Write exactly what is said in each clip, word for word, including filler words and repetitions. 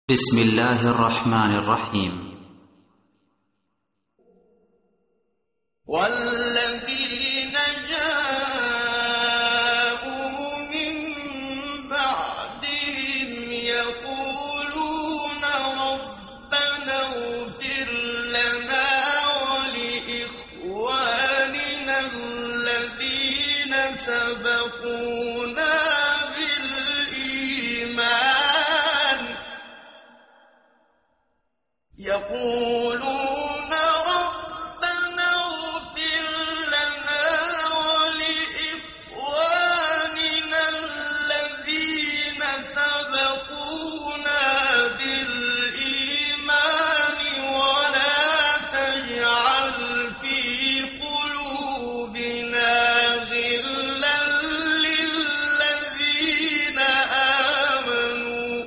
بسم الله الرحمن الرحيم والذين جاءوا من بعدهم يقولون ربنا اغفر لنا ولإخواننا الذين سبقونا بالإيمان يقولون ربنا اغفر لنا ولإخواننا الذين سبقونا بالإيمان ولا تجعل في قلوبنا غلا للذين آمنوا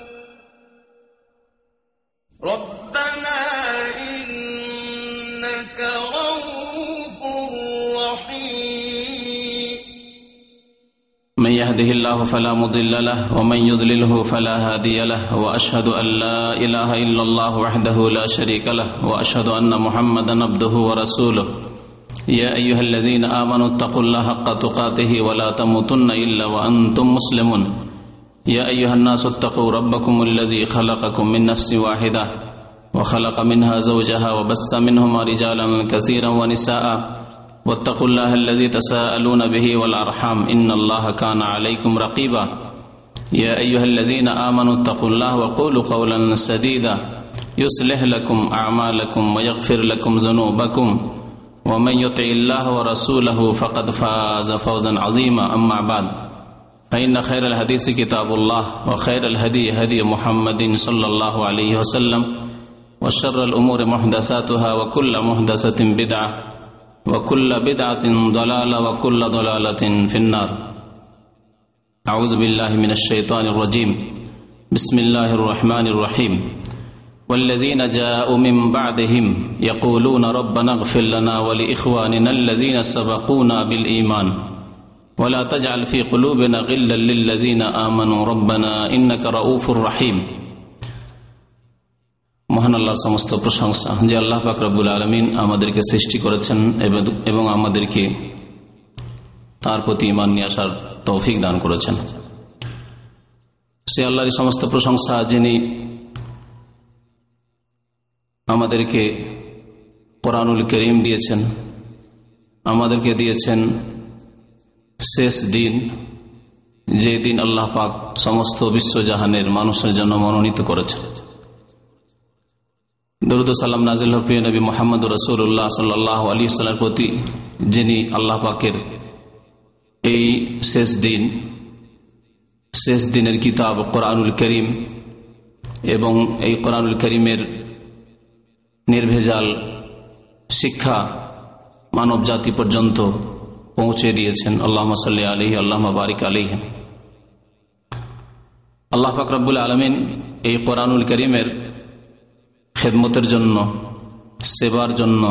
ربنا إنك رؤوف رحيم من يهده الله فلا مضل له ومن يضلله فلا هادي له وأشهد أن لا إله إلا الله وحده لا شريك له وأشهد أن محمدا عبده ورسوله يا أيها الذين آمنوا اتقوا الله حق تقاته ولا تموتن إلا وأنتم مسلمون يا أيها الناس اتقوا ربكم الذي خلقكم من نفس واحدة وخلق منها زوجها وبث منهما رجالا كثيرا ونساء واتقوا الله الذي تساءلون به والأرحام إن الله كان عليكم رقيبا يا أيها الذين آمنوا اتقوا الله وقولوا قولا سديدا يصلح لكم أعمالكم ويغفر لكم ذنوبكم ومن يطع الله ورسوله فقد فاز فوزا عظيما أما بعد فإن خير الحديث كتاب الله وخير الهدي هدي محمد صلى الله عليه وسلم وشر الأمور محدثاتها وكل محدثة بدعة وكل بدعة ضلالة وكل ضلالة في النار أعوذ بالله من الشيطان الرجيم بسم الله الرحمن الرحيم والذين جاءوا من بعدهم يقولون ربنا اغفر لنا ولإخواننا الذين سبقونا بالإيمان ولا تجعل في قلوبنا غلا للذين آمنوا ربنا إنك رؤوف رحيم মহান আল্লাহর সমস্ত প্রশংসা যে আল্লাহ পাক রব্বুল আলামিন আমাদেরকে সৃষ্টি করেছেন এবং আমাদেরকে তার প্রতি ঈমান নিয়ে আসার তৌফিক দান করেছেন। সে আল্লাহরই সমস্ত প্রশংসা যিনি আমাদেরকে কোরআনুল কারীম দিয়েছেন, আমাদেরকে দিয়েছেন শেষ দিন, যে দিন আল্লাহ পাক সমস্ত বিশ্বজাহানের মানুষের জন্য মনোনীত করেছেন। দরুদ ও সালাম নাজিল হোক প্রিয় নবী মুহাম্মদ রাসূলুল্লাহ সাল্লাল্লাহু আলাইহি ওয়াসাল্লামের প্রতি, যিনি আল্লাহ পাকের এই শেষ দিন, শেষ দিনের কিতাব কোরআনুল কারীম এবং এই কোরআনুল কারীমের নির্ভেজাল শিক্ষা মানব জাতি পর্যন্ত পৌঁছে দিয়েছেন। আল্লাহুম্মা সাল্লি আলাইহি আল্লাহুম্মা বারিক আলাইহি। আল্লাহ পাক রব্বুল আলামিন এই কোরআনুল কারীমের খেদমতের জন্য, সেবার জন্য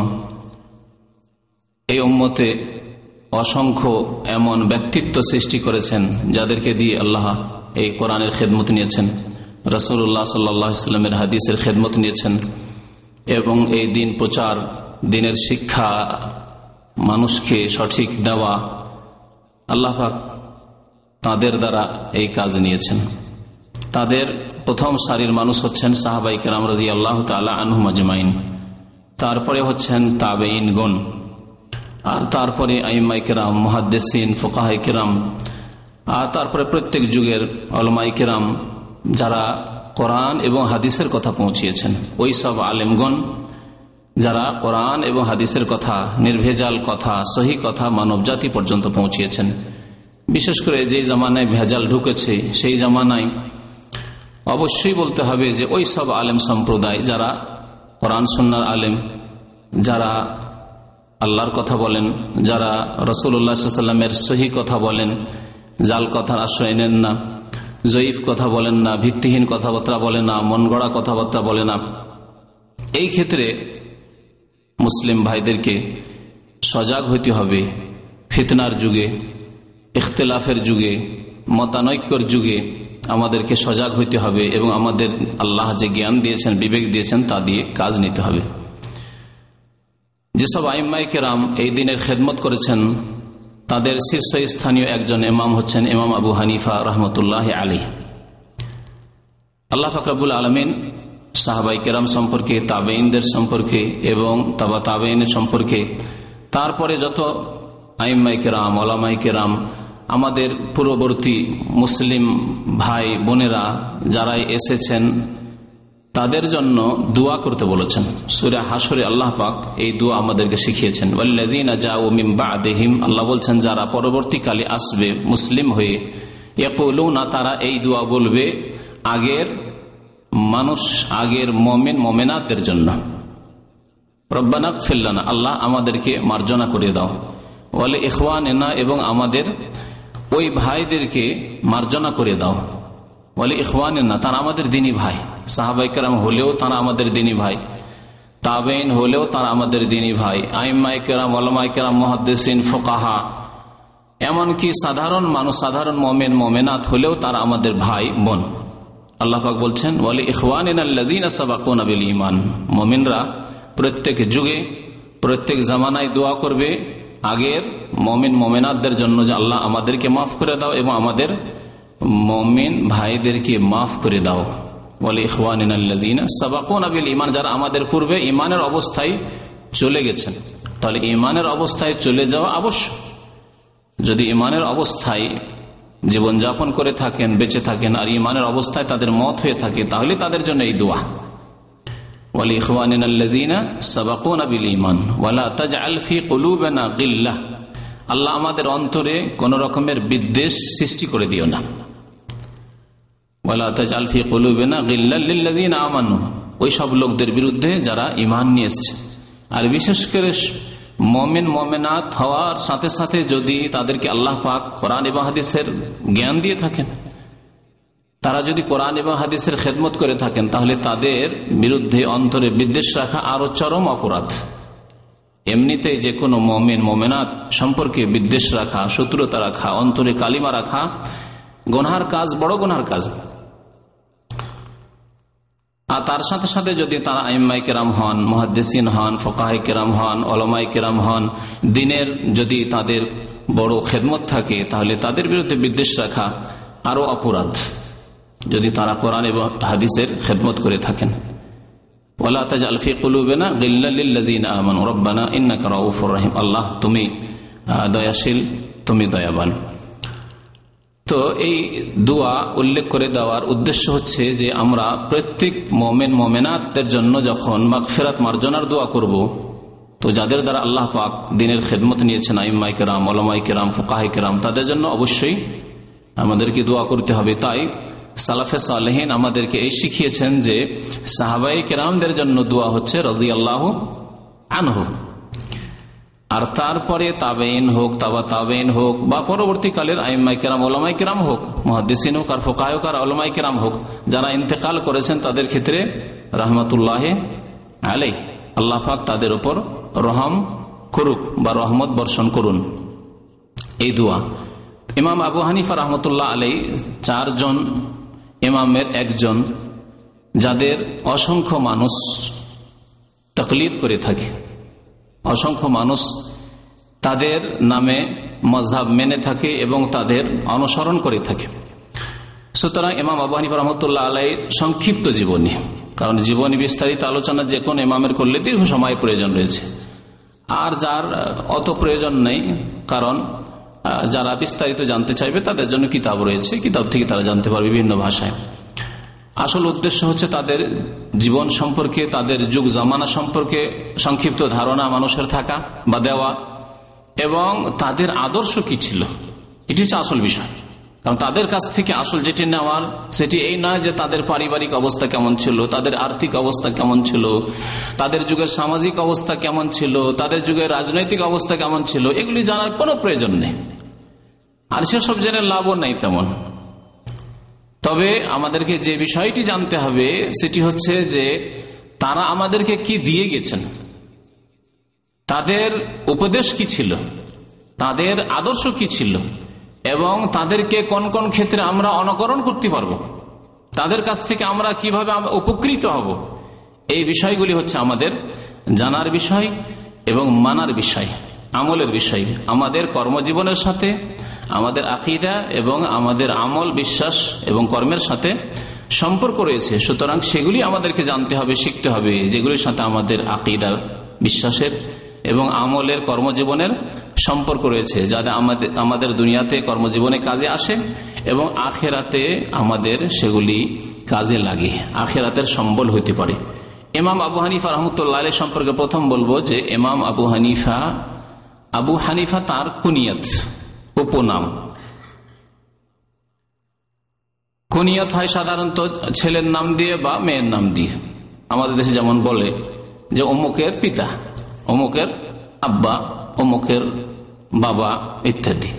এই উম্মতে অসংখ্য এমন ব্যক্তিত্ব সৃষ্টি করেছেন যাদেরকে দিয়ে আল্লাহ এই কোরআনের খেদমত নিয়েছেন, রাসূলুল্লাহ সাল্লাল্লাহু আলাইহি ওয়াসাল্লামের হাদিসের খেদমত নিয়েছেন এবং এই দিন প্রচার, দিনের শিক্ষা মানুষকে সঠিক দেওয়া, আল্লাহ পাক তাদের দ্বারা এই কাজ নিয়েছেন। তাদের প্রথম সারির মানুষ হচ্ছেন সাহাবাই কেরাম রাদিয়াল্লাহু তাআলা আনহুম আজমাইন, তারপরে হচ্ছেন তাবেঈনগণ, আর তারপরে আইম্মায়ে কেরাম, মুহাদ্দিসিন, ফুকাহায়ে কেরাম, আর তারপরে প্রত্যেক যুগের উলামায়ে কেরাম যারা কোরআন এবং হাদিসের কথা পৌঁছিয়েছেন, ওই সব আলেমগণ যারা কোরআন এবং হাদিসের কথা, নির্ভেজাল কথা, সহি কথা মানব জাতি পর্যন্ত পৌঁছিয়েছেন। বিশেষ করে যে জামানায় ভেজাল ঢুকেছে সেই জামানায় অবশ্যই বলতে হবে যে ওই সব আলেম সম্প্রদায় যারা কোরআন সুন্নাহর আলেম, যারা আল্লাহর কথা বলেন, যারা রাসূলুল্লাহ সাল্লাল্লাহু আলাইহি ওয়াসাল্লামের সহি কথা বলেন, জাল কথার আশ্রয় নেন না, জয়ীফ কথা বলেন না, ভিত্তিহীন কথাবার্তা বলে না, মন গড়া কথাবার্তা বলে না, এই ক্ষেত্রে মুসলিম ভাইদেরকে সজাগ হইতে হবে। ফিতনার যুগে, ইখতিলাফের যুগে, মতানৈক্যর যুগে আমাদেরকে সজাগ হইতে হবে এবং আমাদের আল্লাহ যে জ্ঞান দিয়েছেন, বিবেক দিয়েছেন, তা দিয়ে কাজ নিতে হবে। যেসব আইম্মায়ে কেরাম এই দিনের খেদমত করেছেন তাদের শীর্ষস্থানীয় একজন ইমাম হচ্ছেন ইমাম আবু হানিফা রহমতুল্লাহ আলী। আল্লাহ পাক রব্বুল আলামিন সাহাবায়ে কেরাম সম্পর্কে, তাবেঈনদের সম্পর্কে এবং তাবা তাবেঈনের সম্পর্কে, তারপরে যত আইম্মায়ে কেরাম, উলামায়ে কেরাম, আমাদের পূর্ববর্তী মুসলিম ভাই বোনেরা যারাই এসেছেন তাদের জন্য দোয়া করতে বলেছেন। সূরা হাশরে আল্লাহ পাক এই দোয়া আমাদেরকে শিখিয়েছেন। ওয়াল্লাযীনা জাউ মিন বা'দিহিম, আল্লাহ বলছেন যারা পরবর্তীকালে আসবে মুসলিম হয়ে, ইয়াকুলুনা, তারা এই দোয়া বলবে আগের মানুষ, আগের মুমিন মুমিনাতদের জন্য। রব্বানা ইগফির লানা, আল্লাহ আমাদেরকে মার্জনা করে দাও। ওয়া লি ইখওয়ানিনা, এবং আমাদের ওই ভাইদেরকে মার্জনা করে দাও। ওয়ালি ইখওয়ানিনা, তারা আমাদের দিনী ভাই। সাহাবায়ে কেরাম হলেও তারা আমাদের দিনী ভাই, তাবেঈন হলেও তারা আমাদের দিনী ভাই, আইম্মায়ে কেরাম, উলামায়ে কেরাম, মুহাদ্দিসিন, ফুকাহা, এমনকি সাধারণ মানুষ, সাধারণ মুমিন মুমিনাত হলেও তারা আমাদের ভাই বোন। আল্লাহ পাক বলছেন ওয়ালি ইখওয়ানিনা আল্লাযীনা সাবাকুনা বিল ঈমান, মুমিনরা প্রত্যেক যুগে প্রত্যেক জামানায় দোয়া করবে আগের মুমিন মুমিনাতদের জন্য যে আল্লাহ আমাদেরকে মাফ করে দাও এবং আমাদের মুমিন ভাইদেরকে মাফ করে দাও। ওয়ালি ইখওয়ানিনা আল্লাযীনা সাবাকুনা বিল ঈমান, যারা আমাদের পূর্বে ঈমানের অবস্থায় চলে গেছেন। তাহলে ঈমানের অবস্থায় চলে যাওয়া আবশ্যক। যদি ঈমানের অবস্থায় জীবনযাপন করে থাকেন, বেঁচে থাকেন, আর ঈমানের অবস্থায় তাদের মত হয়ে থাকে, তাহলে তাদের জন্য এই দোয়া ওয়ালি ইখওয়ানিনা আল্লাযীনা সাবাকুনা বিল ঈমান ওয়ালা তাজআল ফি কুলুবিনা গিল্লাহ, আল্লাহ আমাদের অন্তরে কোন রকমের বিদ্বেষ সৃষ্টি করে দিও না। ওয়ালা তাজআল ফি কুলুবিনা গিল্লাল লিল্লাযীনা আমানু, ওই সব লোকদের বিরুদ্ধে যারা ঈমান নিয়ে এসেছে। আর বিশেষ করে মুমিন মুমিনাত হওয়ার সাথে সাথে যদি তাদেরকে আল্লাহ পাক কোরআন এবং হাদিসের জ্ঞান দিয়ে থাকেন, তারা যদি কোরআন এবং হাদিসের খেদমত করে থাকেন, তাহলে তাদের বিরুদ্ধে অন্তরে বিদ্বেষ রাখা আরো চরম অপরাধ। এমনিতেই যে কোনো মুমিন মুমিনাত সম্পর্কে বিদ্বেষ রাখা, শত্রুতা রাখা, অন্তরে কালিমা রাখা গুনাহর কাজ, বড় গুনাহর কাজ। আর তার সাথে সাথে যদি তারা আইম্মায়ে কেরাম হন, মুহাদ্দিসিন হন, ফুকাহায়ে কেরাম হন, উলামায়ে কেরাম হন, দ্বীনের যদি তাদের বড় খেদমত থাকে, তাহলে তাদের বিরুদ্ধে বিদ্বেষ রাখা আরো অপরাধ, যদি তারা কোরআন এবং হাদিসের খেদমত করে থাকেন। ওয়ালা তাজআল ফি কুলুবিনা গিল্লাল লিল্লাযীনা আমানু রব্বানা ইন্নাকা রাউফুর রহিম, আল্লাহ তুমি দয়াশীল, তুমি দয়াবান। তো এই দোয়া উল্লেখ করে দেওয়ার উদ্দেশ্য হচ্ছে যে আমরা প্রত্যেক মুমিন মুমিনাতদের জন্য যখন মাগফিরাত মার্জনার দোয়া করব, তো যাদের দ্বারা আল্লাহ পাক দ্বীনের খেদমত নিয়েছেন, আইম্মায়ে কেরাম, উলামায়ে কেরাম, ফুকাহায়ে কেরাম, তাদের জন্য অবশ্যই আমাদেরকে দোয়া করতে হবে। তাই সালাফে সালেহিন আমাদেরকে এই শিখিয়েছেন যে সাহাবায়ে কেরামদের জন্য দোয়া হচ্ছে রাদিয়াল্লাহু আনহু, আর তারপরে তাবেঈন হোক, তাবা তাবেঈন হোক, বা পরবর্তীকালের আইম্মায়ে কেরাম, উলামায়ে কেরাম হোক, মুহাদ্দিসিন হোক, আর ফুকাহা হোক, আর উলামায়ে কেরাম হোক, যারা ইন্তেকাল করেছেন তাদের ক্ষেত্রে রাহমাতুল্লাহ আলাইহি, আল্লাহ পাক তাদের উপর রহম করুক বা রহমত বর্ষণ করুন। এই দোয়া ইমাম আবু হানিফা রহমতুল্লাহ আলাইহি চারজন ইমামের একজন, যাদের অসংখ্য মানুষ তাকলিদ করে থাকে, অসংখ্য মানুষ তাদের নামে মাযহাব মেনে থাকে এবং তাদের অনুসরণ করে থাকে। সুতরাং ইমাম আবু হানিফা রহমতুল্লাহ আলাইহির সংক্ষিপ্ত জীবনী, কারণ জীবনী বিস্তারিত আলোচনা যে কোন ইমামের করলে দীর্ঘ সময় প্রয়োজন রয়েছে, আর যার অত প্রয়োজন নেই, কারণ যারা বিস্তারিত জানতে চাইবে তাদের জন্য কিতাব রয়েছে, কিতাব থেকে তারা জানতে পারবে বিভিন্ন ভাষায়। আসল উদ্দেশ্য হচ্ছে তাদের জীবন সম্পর্কে, তাদের যুগ জামানা সম্পর্কে সংক্ষিপ্ত ধারণা মানুষের থাকা বা দেওয়া, এবং তাদের আদর্শ কি ছিল, এটি হচ্ছে আসল বিষয়। কারণ তাদের কাছ থেকে আসল যেটি নেওয়ার সেটি এই নয় যে তাদের পারিবারিক অবস্থা কেমন ছিল, তাদের আর্থিক অবস্থা কেমন ছিল, তাদের যুগের সামাজিক অবস্থা কেমন ছিল, তাদের যুগের রাজনৈতিক অবস্থা কেমন ছিল, এগুলি জানার কোনো প্রয়োজন নেই, আর সেসব জেনে লাভও নেই তেমন। তবে আমাদেরকে যে বিষয়টি জানতে হবে সেটি হচ্ছে যে তারা আমাদেরকে কি দিয়ে গেছেন, তাদের উপদেশ কি ছিল, তাদের আদর্শ কি ছিল, এবং তাদেরকে কোন কোন ক্ষেত্রে আমরা অনুকরণ করতে পারবো, তাদের কাছ থেকে আমরা কিভাবে উপকৃত হব, এই বিষয়গুলি হচ্ছে আমাদের জানার বিষয় এবং মানার বিষয়, আমলের বিষয়। আমাদের কর্মজীবনের সাথে আমাদের আকীদা এবং আমাদের আমল, বিশ্বাস এবং কর্মের সাথে সম্পর্ক রয়েছে। সুতরাং সেগুলি আমাদেরকে জানতে হবে, শিখতে হবে, যেগুলির সাথে আমাদের আকীদা, বিশ্বাসের এবং আমলের, কর্মজীবনের সম্পর্ক রয়েছে, যাতে আমাদের আমাদের দুনিয়াতে কর্মজীবনে কাজে আসে এবং আখেরাতে আমাদের সেগুলি কাজে লাগে, আখেরাতের সম্বল হইতে পারে। ইমাম আবু হানিফা রহমতুল্লাহ আলাইহি সম্পর্কে প্রথম বলবো যে ইমাম আবু হানিফা আবু হানিফা তার কুনিয়ত, উপনাম। কুনিয়ত হয় সাধারণত ছেলের নাম দিয়ে বা মেয়ের নাম দিয়ে। আমাদের দেশে যেমন বলে যে অমুকের পিতা, অমুকের আব্বা, অমুকের বাবা ইত্যাদি।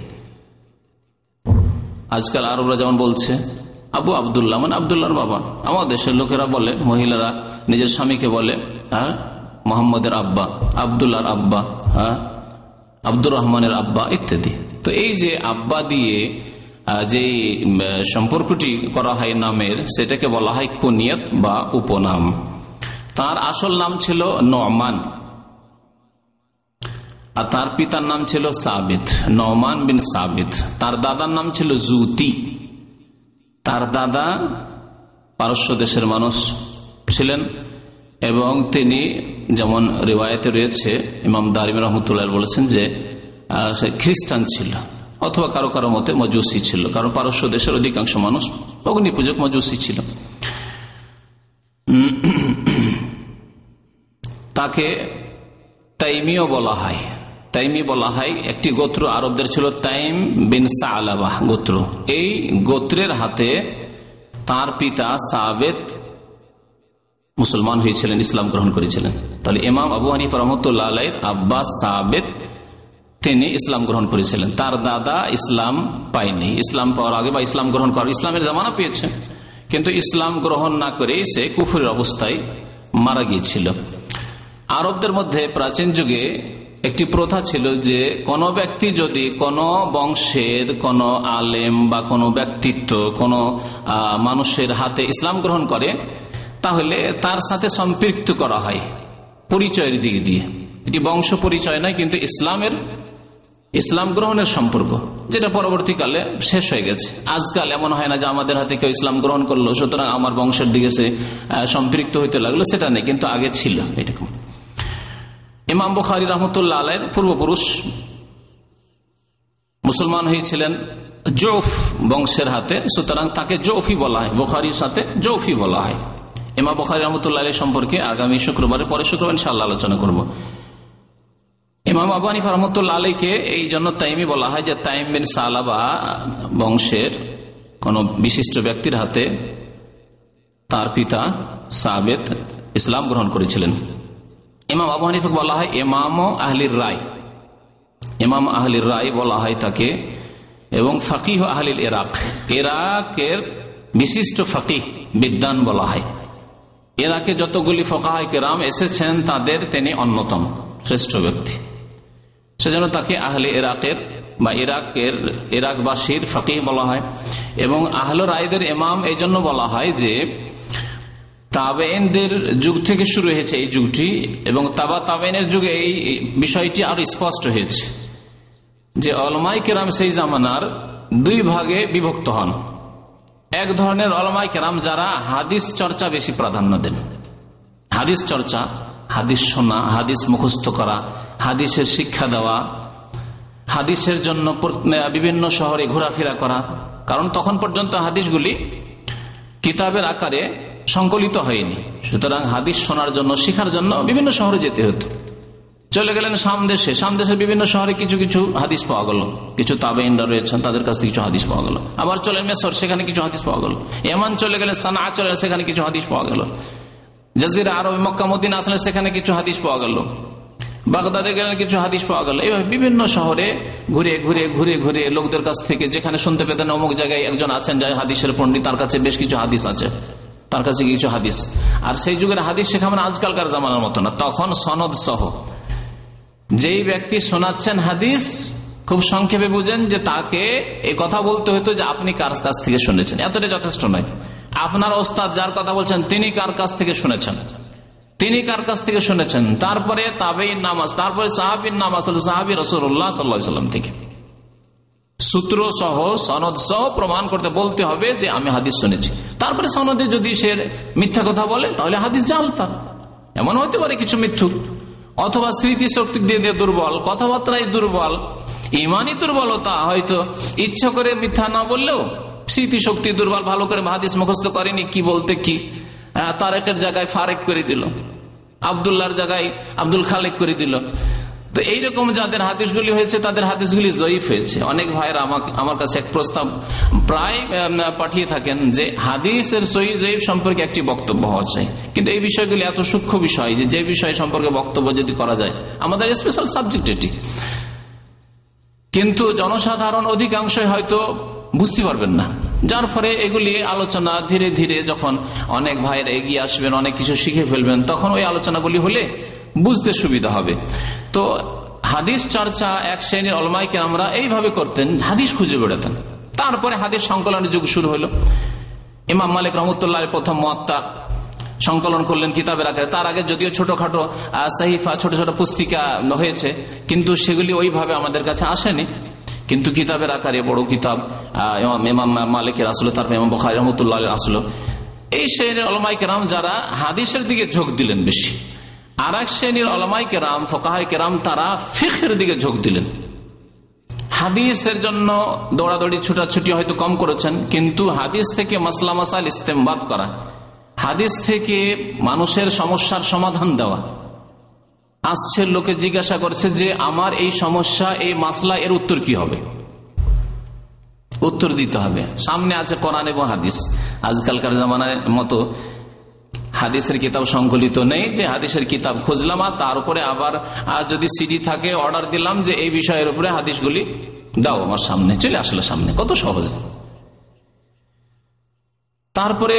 আজকাল আরবরা যেমন বলছে আবু আবদুল্লাহ, মানে আবদুল্লাহর বাবা। আমাদের দেশের লোকেরা বলে, মহিলারা নিজের স্বামীকে বলে হ্যাঁ মোহাম্মদের আব্বা, আবদুল্লাহর আব্বা, হ্যাঁ আব্দুর রহমানের আব্বা ইত্যাদি। তো এই যে আব্বা দিয়ে যে সম্পর্কটি করা হয় নামের, সেটাকে বলা হয় কুনিয়ত বা উপনাম। তার আসল নাম ছিল নোমান আর তার পিতার নাম ছিল সাবিত, নোমান বিন সাবিত। তার দাদার নাম ছিল জুতি। তার দাদা পারস্য দেশের মানুষ ছিলেন এবং তিনি, যেমন রিওয়ায়েতে রয়েছে, ইমাম দারিমি রহমতুল্লাহ বলেছেন যে সে খ্রিস্টান ছিল অথবা কারো কারো মতে মজুসি ছিল, কারণ পারস্য দেশের অধিকাংশ মানুষ অগ্নি পূজক মজুসি ছিল। তাকে তাইমিও বলা হয়। তাইমি বলা হয় একটি গোত্র আরবদের ছিল, তাইম বিন সালাবাহ গোত্র। এই গোত্রের হাতে তার পিতা সাবেত মুসলমান হয়েছিলেন, ইসলাম গ্রহণ করেছিলেন। তাহলে ইমাম আবু হানিফা রহমতুল্লাহ আলাইহির আব্বা সাবেত তিনি ইসলাম গ্রহণ করেছিলেন। তার দাদা ইসলাম পায়নি, ইসলাম পাওয়ার আগে বা ইসলাম গ্রহণ করার, ইসলামের জামানা পেয়েছে কিন্তু ইসলাম গ্রহণ না করে সে কুফরের অবস্থায় মারা গিয়েছিল। আরবদের মধ্যে প্রাচীন যুগে একটি প্রথা ছিল যে কোন ব্যক্তি যদি কোন বংশের কোন আলেম বা কোন ব্যক্তিত্ব কোন মানুষের হাতে ইসলাম গ্রহণ করে, তাহলে তার সাথে সম্পৃক্ত করা হয় পরিচয়ের দিক দিয়ে। এটি বংশ পরিচয় নয়, কিন্তু ইসলামের, ইসলাম গ্রহণের সম্পর্ক, যেটা পরবর্তীকালে শেষ হয়ে গেছে। আজকাল এমন হয় না যে আমাদের হাতে কেউ ইসলাম গ্রহণ করলো সুতরাং আমার বংশের দিকে সে সম্পৃক্ত হইতে লাগলো, সেটা নেই, কিন্তু আগে ছিল এরকম। ইমাম বুখারী রাহমাতুল্লাহ আলাইহির পূর্বপুরুষ মুসলমান হয়েছিলেন জৌফ বংশের হাতে, সুতরাং তাকে জৌফি বলা হয়, বুখারীর সাথে জৌফি বলা হয়। ইমাম বুখারী রাহমাতুল্লাহ আলাইহি সম্পর্কে আগামী শুক্রবারে, পরে শুক্রবার ইনশাআল্লাহ আলোচনা করব। ইমাম আবু হানিফা রাহমাতুল্লাহ আলাইহিকে এই জন্য তাইমি বলা হয় যে তাইম বিন সালাবা বংশের কোন বিশিষ্ট ব্যক্তির হাতে তার পিতা সাবেত ইসলাম গ্রহণ করেছিলেন। ইমাম আবু হানিফাকে বলা হয় ইমাম আহলির রায়, ইমাম আহলির রায় বলা হয় তাকে, এবং ফাকিহ আহলিল ইরাক, ইরাকের বিশিষ্ট ফাকিহ বিদ্বান বলা হয়। ইরাকে যতগুলি ফুকাহায়ে কেরাম এসেছেন তাদের তিনি অন্যতম শ্রেষ্ঠ ব্যক্তি, সেজন্য তাকে আহলে ইরাকের বা ইরাকের ইরাকবাসীর ফাকিহ বলা হয়। এবং আহলে রায়দের ইমাম এই জন্য বলা হয় যে তাবেইনদের যুগ থেকে শুরু হয়েছে এই যুগটি, এবং তাবা তাবেইনের যুগে এই বিষয়টি আরো স্পষ্ট হয়েছে যে উলামায়ে কেরাম সেই জামানার দুই ভাগে বিভক্ত হন। এক ধরনের উলামায়ে কেরাম যারা হাদিস চর্চা বেশি প্রাধান্য দেন, হাদিস চর্চা, হাদিস শোনা, হাদিস মুখস্থ করা, হাদিসের শিক্ষা দেওয়া, হাদিসের জন্য বিভিন্ন শহরে ঘোরাফেরা করা, কারণ তখন পর্যন্ত হাদিসগুলি কিতাবের আকারে সংকলিত হয়নি। সুতরাং হাদিস শোনার জন্য, শিখার জন্য বিভিন্ন শহরে যেতে হতো। চলে গেলেন সামদেশে, সামদেশের বিভিন্ন শহরে কিছু কিছু হাদিস পাওয়া গেল, কিছু তাবেইনরা রয়েছেন তাদের কাছ থেকে কিছু হাদিস পাওয়া গেল। আবার চলেন মিশর, সেখানে কিছু হাদিস পাওয়া গেল। ইয়ামান চলে গেলেন, সানা চলে সেখানে কিছু হাদিস পাওয়া গেল। জাজিরা আরব, মক্কা মদিনা আসলেন, সেখানে কিছু হাদিস পাওয়া গেল। বাগদাদে গেলেন, কিছু হাদিস পাওয়া গেল। এইভাবে বিভিন্ন শহরে ঘুরে ঘুরে ঘুরে ঘুরে লোকদের কাছ থেকে, যেখানে শুনতে পেতেন অমুক জায়গায় একজন আছেন যাই হাদিসের পণ্ডিত, তার কাছে বেশ কিছু হাদিস আছে, তার কাছে কিছু হাদিস। আর সেই যুগের হাদিস শেখা মানে আজকালকার জামানার মতো না, তখন সনদ সহ যেই ব্যক্তি শোনাচ্ছেন হাদিস, খুব সংক্ষেপে বুঝেন যে তাকে এই কথা বলতে হতো যে আপনি কার কাছ থেকে শুনেছেন, এতটা যথেষ্ট নয়। আপনার ওস্তাদ যার কথা বলছেন তিনি কার কাছ থেকে শুনেছেন, তিনি কার কাছ থেকে শুনেছেন, তারপরে তাবেঈন নামাজ, তারপরে সাহাবীর নামাজ হল সাহাবী রাসূলুল্লাহ সাল্লাল্লাহু আলাইহি ওয়াসাল্লাম থেকে। সূত্র সহ সনদ সহ প্রমাণ করতে বলতে হবে যে আমি হাদিস শুনেছি। তারপরে সনদে যদি সে মিথ্যা কথা বলে তাহলে হাদিস জাল তার। এমন হতে পারে কিছু মিথ্যুক, অথবা স্মৃতি শক্তি দিয়ে দিয়ে দুর্বল, কথাবার্তায় দুর্বল, ইমানি দুর্বলতা, হয়তো ইচ্ছা করে মিথ্যা না বললেও স্মৃতি শক্তি দুর্বল, ভালো করে হাদিস মুখস্থ করেনি কি বলতে কি, তারেকের জায়গায় ফারেক করে দিল, আব্দুল্লাহর জায়গায় আব্দুল খালেক করে দিল। তো এইরকম যাদের হাদিসগুলি হয়েছে তাদের হাদিসগুলি জয়ীফ হয়েছে। অনেক ভাইরা আমাকে আমার কাছে এক প্রস্তাব প্রায় পাঠিয়ে থাকেন যে হাদিসের সহিহ জয়ীফ সম্পর্কে একটি বক্তব্য হওয়া চাই, কিন্তু এই বিষয়গুলি এত সূক্ষ্ম বিষয় যে যে বিষয় সম্পর্কে বক্তব্য যদি করা যায়, আমাদের স্পেশাল সাবজেক্ট এটি, কিন্তু জনসাধারণ অধিকাংশই হয়তো বুঝতে পারবেন না। যার ফলে এগুলি আলোচনা ধীরে ধীরে যখন অনেক ভাইয়েরা এগিয়ে আসবেন, অনেক কিছু শিখে ফেলবেন, তখন ওই আলোচনাগুলি হলে বুঝতে সুবিধা হবে। তো হাদিস চর্চা এক শ্রেণীর উলামায়ে কেরামরা এইভাবে করতেন, হাদিস খুঁজে বেড়াতেন। তারপরে হাদিস সংকলনের যুগ শুরু হলো। ইমাম মালিক রহমতুল্লাহ প্রথম মুয়াত্তা সংকলন করলেন কিতাবের আকারে। তার আগে যদিও ছোটখাটো সাহিফা, ছোট ছোট পুস্তিকা হয়েছে, কিন্তু সেগুলি ওইভাবে আমাদের কাছে আসেনি। কিন্তু কিতাবের আকারে বড় কিতাব ইমাম মালিকের আসলো, তারপর ইমাম বুখারী রহমতুল্লাহ আসলো। এই শ্রেণীর উলামায়ে কেরাম যারা হাদিসের দিকে ঝোঁক দিলেন বেশি। আর এক শ্রেণীর উলামায়ে কেরাম, ফুকাহায়ে কেরাম, তারা ফিকহের দিকে ঝোঁক দিলেন। হাদিসের জন্য দৌড়াদৌড়ি ছুটাছুটি হয়তো কম করেছেন, কিন্তু হাদিস থেকে মাসলা মাসাইল ইস্তেমবাদ করা, হাদিস থেকে মানুষের সমস্যার সমাধান দেওয়া। আসছে লোকে জিজ্ঞাসা করছে যে আমার এই সমস্যা, এই মাসলা, এর উত্তর কি হবে, উত্তর দিতে হবে। সামনে আছে কোরআন এবং হাদিস। আজকালকার জামানার মতো হাদিসের কিতাব সংকলিত নেই যে হাদিসের কিতাব খুঁজলাম আর তার উপরে আবার যদি সিডি থাকে অর্ডার দিলাম যে এই বিষয়ের উপরে হাদিসগুলি দাও আমার সামনে, চলে আসলে সামনে, কত সহজ। তারপরে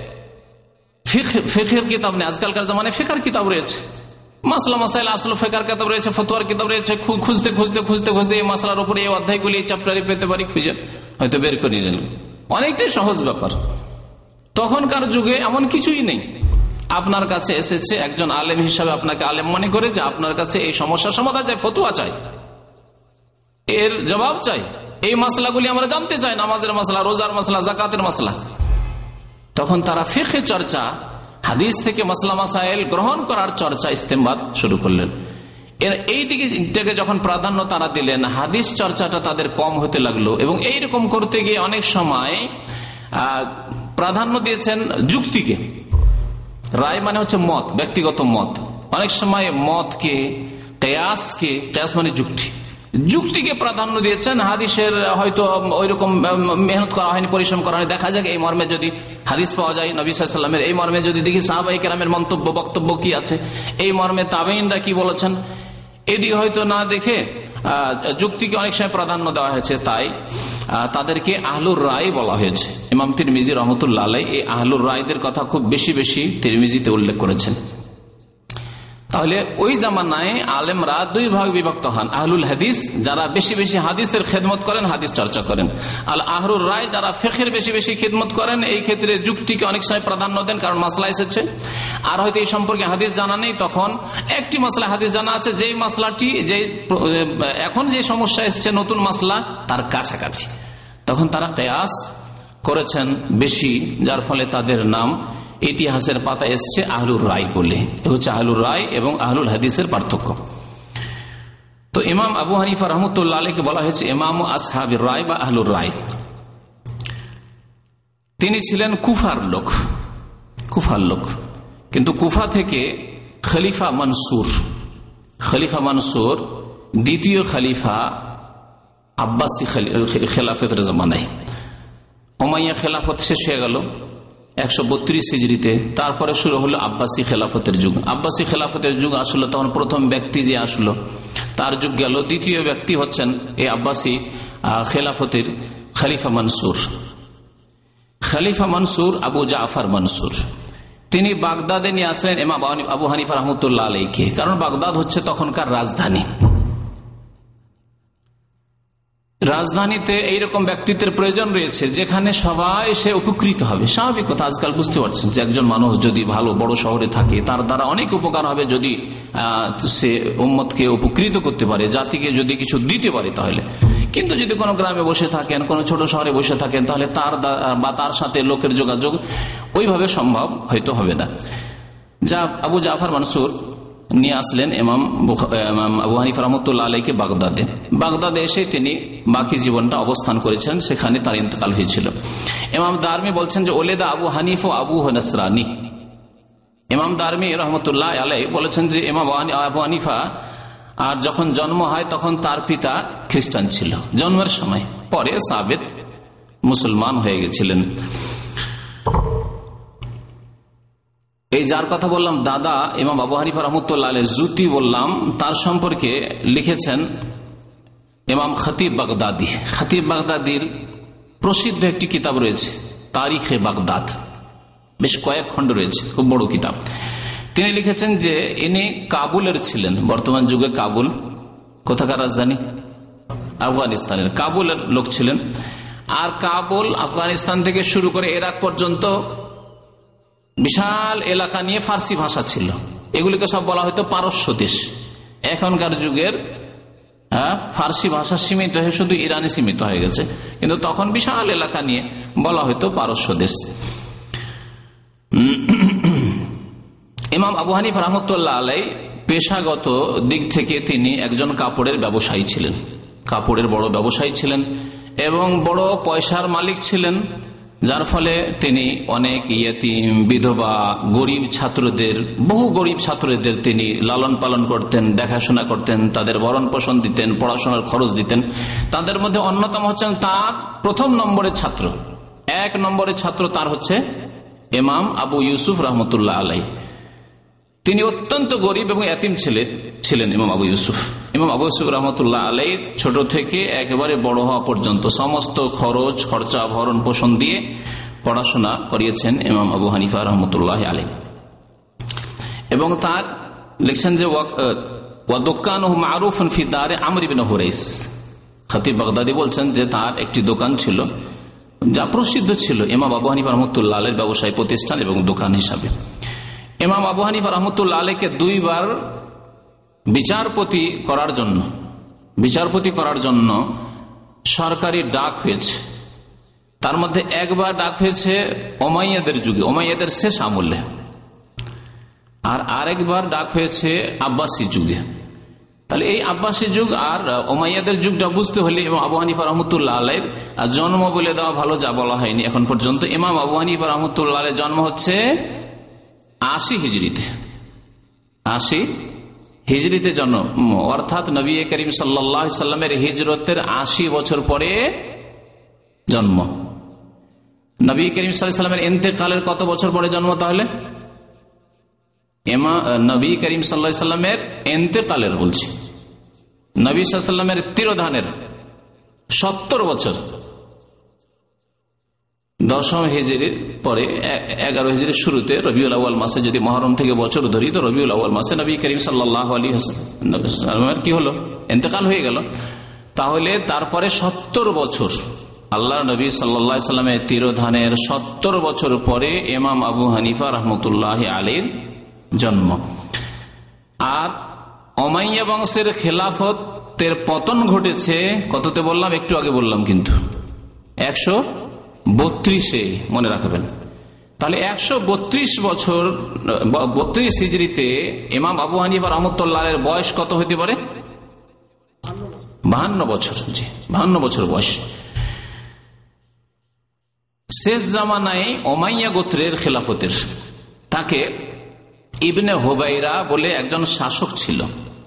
ফিকহের কিতাব নেই, আজকালকার জামানায় ফিকহের কিতাব রয়েছে, মাসলা মাসাইল আসলে ফিকহের কিতাব রয়েছে, ফতোয়ার কিতাব রয়েছে। খুঁজতে খুঁজতে খুঁজতে খুঁজতে এই মাসলার উপরে এই অধ্যায়গুলি, এই চ্যাপ্টারে পেতে পারি, খুঁজে হয়তো বের করে নিলেন। অনেকটাই সহজ ব্যাপার। তখনকার যুগে এমন কিছুই নেই। আপনার কাছে এসেছে একজন আলেম হিসাবে, আপনাকে আলেম মনে করে যে আপনার কাছে এই সমস্যার সমাধান চাই, ফতোয়া চাই, এর জবাব চাই, এই মাসলাগুলি আমরা জানতে চাই, নামাজের মাসলা, রোজার মাসলা, জাকাতের মাসলা। তখন তারা ফিকহ চর্চা, হাদিস থেকে মাসলা মাসাইল গ্রহণ করার চর্চা, ইস্তেমবাদ শুরু করলেন। এর এই দিকে যখন প্রাধান্য তারা দিলেন, হাদিস চর্চাটা তাদের কম হতে লাগলো। এবং এইরকম করতে গিয়ে অনেক সময় প্রাধান্য দিয়েছেন যুক্তিকে। রায় মানে হচ্ছে মত, ব্যক্তিগত মত। অনেক সময় মতকে, কিয়াসকে, কিয়াস মানে যুক্তি, যুক্তিকে প্রাধান্য দিয়েছেন। হাদিসের হয়তো ওইরকম মেহনত করা হয়নি, পরিশ্রম করা হয়নি। দেখা যাক এই মর্মে যদি হাদিস পাওয়া যায় নবী সাল্লাল্লাহু আলাইহি ওয়াসাল্লামের, এই মর্মে যদি দেখি সাহাবায়ে কেরামের মন্তব্য, বক্তব্য কি আছে, এই মর্মে তাবেঈনরা কি বলেছেন, এদিকে হয়তো না দেখে যুক্তিকে অনেক সময় প্রাধান্য দেওয়া হয়েছে। তাই তাদেরকে আহলুর রায় বলা হয়েছে। ইমাম তিরমিজি রহমতুল্লাহ আলাইহি এই আহলুর রায়দের কথা খুব বেশি বেশি তিরমিজিতে উল্লেখ করেছেন। তাহলে ওই জামানায় আলেমরা দুই ভাগ বিভক্ত হন। আহলুল হাদিস যারা বেশি বেশি হাদিসের খেদমত করেন, হাদিস চর্চা করেন। আর আহলুর রায় যারা ফিকহের বেশি বেশি খেদমত করেন, এই ক্ষেত্রে যুক্তিকে অনেক সময় প্রাধান্য দেন, কারণ মাসলা এসেছে। আর হয়তো এই সম্পর্কে হাদিস জানা নেই, তখন একটি মাসলা হাদিস জানা আছে, যেই মাসলাটি, যে এখন যে সমস্যা এসছে নতুন মাসলা, তার কাছাকাছি, তখন তারা কিয়াস করেছেন বেশি, যার ফলে তাদের নাম ইতিহাসের পাতা এসছে আহলুর রায় বলে। এ হচ্ছে আহলুর রায় এবং আহলুল হাদিসের পার্থক্য। তো ইমাম আবু হানিফা রহমতুল্লাহ আলাইহিকে বলা হয়েছে ইমাম আসহাবির রায় বা আহলুর রায়। তিনি ছিলেন কুফার লোক, কুফার লোক, কিন্তু কুফা থেকে খলিফা মনসুর, খলিফা মনসুর দ্বিতীয় খলিফা আব্বাসী খেলাফতের জামানায়। উমাইয়া খেলাফত শেষ হয়ে গেল একশো বত্রিশ হিজরিতে, তারপরে শুরু হলো আব্বাসী খেলাফতের যুগ। আব্বাসী খেলাফতের যুগ আসলো, তখন প্রথম ব্যক্তি যে আসলো তার যুগ গেল। দ্বিতীয় ব্যক্তি হচ্ছেন এই আব্বাসী খেলাফতের খলিফা মনসুর। খলিফা মনসুর আবু জাফর মনসুর, তিনি বাগদাদে নিয়ে আসলেন ইমাম আবু হানিফা রহমতুল্লাহ আলাইহিকে, কারণ বাগদাদ হচ্ছে তখনকার রাজধানী। রাজধানীতে এইরকম ব্যক্তিত্বের প্রয়োজন রয়েছে যেখানে সবাই সে উপকৃত হবে। স্বাভাবিক কথা, আজকাল বুঝতে পারছেন যে একজন মানুষ যদি ভালো বড় শহরে থাকে তার দ্বারা অনেক উপকার হবে যদি সে উম্মতকে উপকৃত করতে পারে, জাতিকে যদি কিছু দিতে পারে তাহলে। কিন্তু যদি কোনো গ্রামে বসে থাকেন, কোনো ছোট শহরে বসে থাকেন, তাহলে তার বা তার সাথে লোকের যোগাযোগ ওইভাবে সম্ভব হয়তো হবে না। যা আবু জাফর মানসুর নিয়ে আসলেন ইমাম আবু হানিফা রাহমাতুল্লাহ আলাইহি বাগদাদে। বাগদাদে এসে তিনি বাকি জীবনটা অবস্থান করেছেন, সেখানে তার ইন্তেকাল হয়েছিল। ইমাম দারমি বলছেন যে ওলেদা আবু হানিফ ও আবু নাসরানি। ইমাম দারমি রহমতুল্লাহ আলাইহি বলেছেন যে ইমাম আবু হানিফা আর যখন জন্ম হয় তখন তার পিতা খ্রিস্টান ছিল জন্মের সময়, পরে সাবেত মুসলমান হয়ে গেছিলেন। এই যার কথা বললাম দাদা ইমাম আবু হানিফা রাহমাতুল্লাহ আলাইহি জুতি বললাম, তার সম্পর্কে লিখেছেন ইমাম খতিব বাগদাদি। খতিব বাগদাদির প্রসিদ্ধ একটি কিতাব রয়েছে তারিখে বাগদাদ, বেশ কয়েক খণ্ড রয়েছে, খুব বড় কিতাব। তিনি লিখেছেন যে ইনি কাবুলের ছিলেন। বর্তমান যুগে কাবুল কোথাকার রাজধানী? আফগানিস্তানের কাবুলের লোক ছিলেন। আর কাবুল আফগানিস্তান থেকে শুরু করে ইরাক পর্যন্ত বিশাল এলাকা নিয়ে ফার্সি ভাষা ছিল। এগুলিকে সব বলা হয়তো পারস্য দেশ। এখনকার যুগের ফার্সি ভাষা সীমিত হয়ে শুধু ইরানে সীমিত হয়ে গেছে, কিন্তু তখন বিশাল এলাকা নিয়ে বলা হয়তো পারস্য দেশ। ইমাম আবু হানিফা রাহমাতুল্লাহ আলাইহি পেশাগত দিক থেকে তিনি একজন কাপড়ের ব্যবসায়ী ছিলেন, কাপড়ের বড় ব্যবসায়ী ছিলেন এবং বড় পয়সার মালিক ছিলেন, যার ফলে তিনি অনেক ইয়েতিম, বিধবা, গরিব ছাত্রদের, বহু গরিব ছাত্রদের তিনি লালন পালন করতেন, দেখাশোনা করতেন, তাদের ভরণ পোষণ দিতেন, পড়াশোনার খরচ দিতেন। তাদের মধ্যে অন্যতম হচ্ছেন তার প্রথম নম্বরের ছাত্র, এক নম্বরের ছাত্র তার হচ্ছে ইমাম আবু ইউসুফ রহমতুল্লাহ আলাইহি। তিনি অত্যন্ত গরিব এবং এতিম ছিলেন ছিলেন ইমাম আবু ইউসুফ। ইমাম আবু ইউসুফ রহমতুল্লাহ আলাইহি ছোট থেকে একেবারে বড় হওয়া পর্যন্ত সমস্ত খরচ খরচা ভরণ পোষণ দিয়ে পড়াশোনা করিয়েছেন ইমাম আবু হানিফা রহমতুল্লাহ আলাইহি। এবং তার লিখছেন যে ওয়াদুকানুহু মারুফুন ফি দারে আমর ইবনে হুরাইস। খতিব বাগদাদি বলছেন যে তার একটি দোকান ছিল যা প্রসিদ্ধ ছিল ইমাম আবু হানিফা রহমতুল্লাহ আলাইহির ব্যবসায়ী প্রতিষ্ঠান এবং দোকান হিসাবে। ইমাম আবু হানিফা রহমতুল্লাহ আলাইহিকে দুইবার বিচারপতি করার জন্য বিচারপতি করার জন্য সরকারি ডাক হয়েছে। তার মধ্যে একবার ডাক হয়েছে ওমাইয়াদের যুগে, ওমাইয়াদের শেষ আমলে, আর আরেকবার ডাক হয়েছে আব্বাসী যুগে। তাহলে এই আব্বাসী যুগ আর ওমাইয়াদের যুগটা বুঝতে হলে ইমাম আবু হানিফা রহমতুল্লাহ আলাইহির জন্ম বলে দেওয়া ভালো, যা বলা হয়নি এখন পর্যন্ত। ইমাম আবু হানিফা রহমতুল্লাহ আলাইহির জন্ম হচ্ছে আশি হিজরিতে, আশি হিজরিতে জন্ম, অর্থাৎ নবী করিম সাল্লাল্লাহু আলাইহি সাল্লামের হিজরতের আশি বছর পরে জন্ম। নবী করিম সাল্লাল্লাহু আলাইহি সাল্লামের ইন্তেকালের কত বছর পরে জন্ম? তাহলে নবী করিম সাল্লাল্লাহু আলাইহি সাল্লামের ইন্তেকালের বলছি, নবী সাল্লাল্লাহু আলাইহি সাল্লামের তিরোধানের সত্তর বছর, দশম হিজরির পরে এগারো হিজরির শুরুতে রবিউল আউয়াল মাসে, যদি মুহররম থেকে বছর ধরি তো রবিউল আউয়াল মাসে নবী করিম সাল্লাল্লাহু আলাইহি ওয়াসাল্লামের কি হলো? ইন্তেকাল হয়ে গেল। তাহলে তারপরে সত্তর বছর, আল্লাহর নবী সাল্লাল্লাহু আলাইহি সাল্লামের তিরোধানের সত্তর বছর পরে ইমাম আবু হানিফা রাহমাতুল্লাহ আলাইহির জন্ম। আর উমাইয়া বংশের খেলাফতের পতন ঘটেছে কততে বললাম? একটু আগে বললাম, কিন্তু একশো বত্রিশে মনে রাখবেন। তাহলে একশো বত্রিশ বছর, বত্রিশ হিজরিতে ইমাম আবু হানিফা রহমতুল্লাহের বয়স কত হতে পারে? বাহান্ন বছর। জি, বাহান্ন বছর বয়স। শেষ জামানায় উমাইয়া গোত্রের খেলাফতের তাকে ইবনে হুবাইরা বলে একজন শাসক ছিল,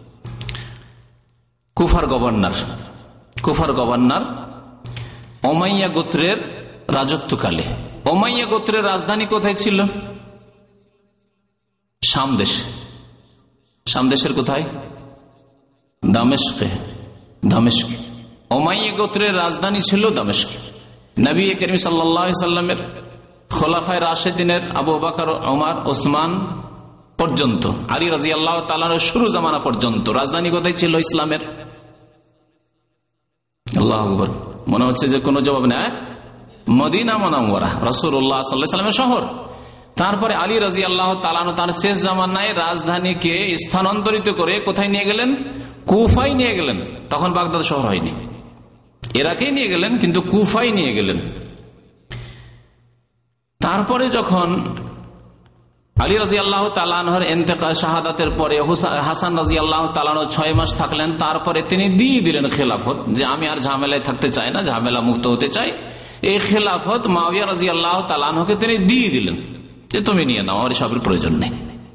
কুফার গভর্নর। কুফার গভর্নর উমাইয়া গোত্রের রাজত্বকালে। উমাইয়া গোত্রের রাজধানী কোথায় ছিল? শামদেশ। শামদেশের কোথায়? দামেস্কে। দামেস্কে উমাইয়া গোত্রের রাজধানী ছিল দামেস্ক। নবী করিম সাল্লাল্লাহু আলাইহি সাল্লামের খোলাফায়ে রাশিদিনের আবু বকর, ওমর, ওসমান পর্যন্ত, আলী রাদিয়াল্লাহু তাআলার শুরু জামানা পর্যন্ত রাজধানী কোথায় ছিল ইসলামের? আল্লাহু আকবার। মনে হচ্ছে যে কোনো জবাব নেই। মদিনা মুনাওয়ারা রাসূলুল্লাহ সাল্লাল্লাহু আলাইহি ওয়াসাল্লামের শহর। তারপরে আলী রাদিয়াল্লাহু তাআলা আনহু তার শেষ জামানায় রাজধানীকে স্থানান্তরিত করে কোথায় নিয়ে গেলেন? কুফায় নিয়ে গেলেন। তখন বাগদাদ শহর হয়নি, ইরাকেই নিয়ে গেলেন, কিন্তু কুফায় নিয়ে গেলেন। তারপরে যখন আলী রাদিয়াল্লাহু তাআলা আনহুর ইন্তেকাল শাহাদাতের পরে হাসান রাদিয়াল্লাহু তাআলা আনহু ছয় মাস থাকলেন। তারপরে তিনি দিয়ে দিলেন খেলাফত, যে আমি আর ঝামেলায় থাকতে চাই না, ঝামেলা মুক্ত হতে চাই। এই খেলাফত মুআবিয়া রাদিয়াল্লাহু তাআলা আনহুকে তিনি দিয়ে দিলেন যে তুমি নিয়ে নাও, আমার সবের প্রয়োজন নেই।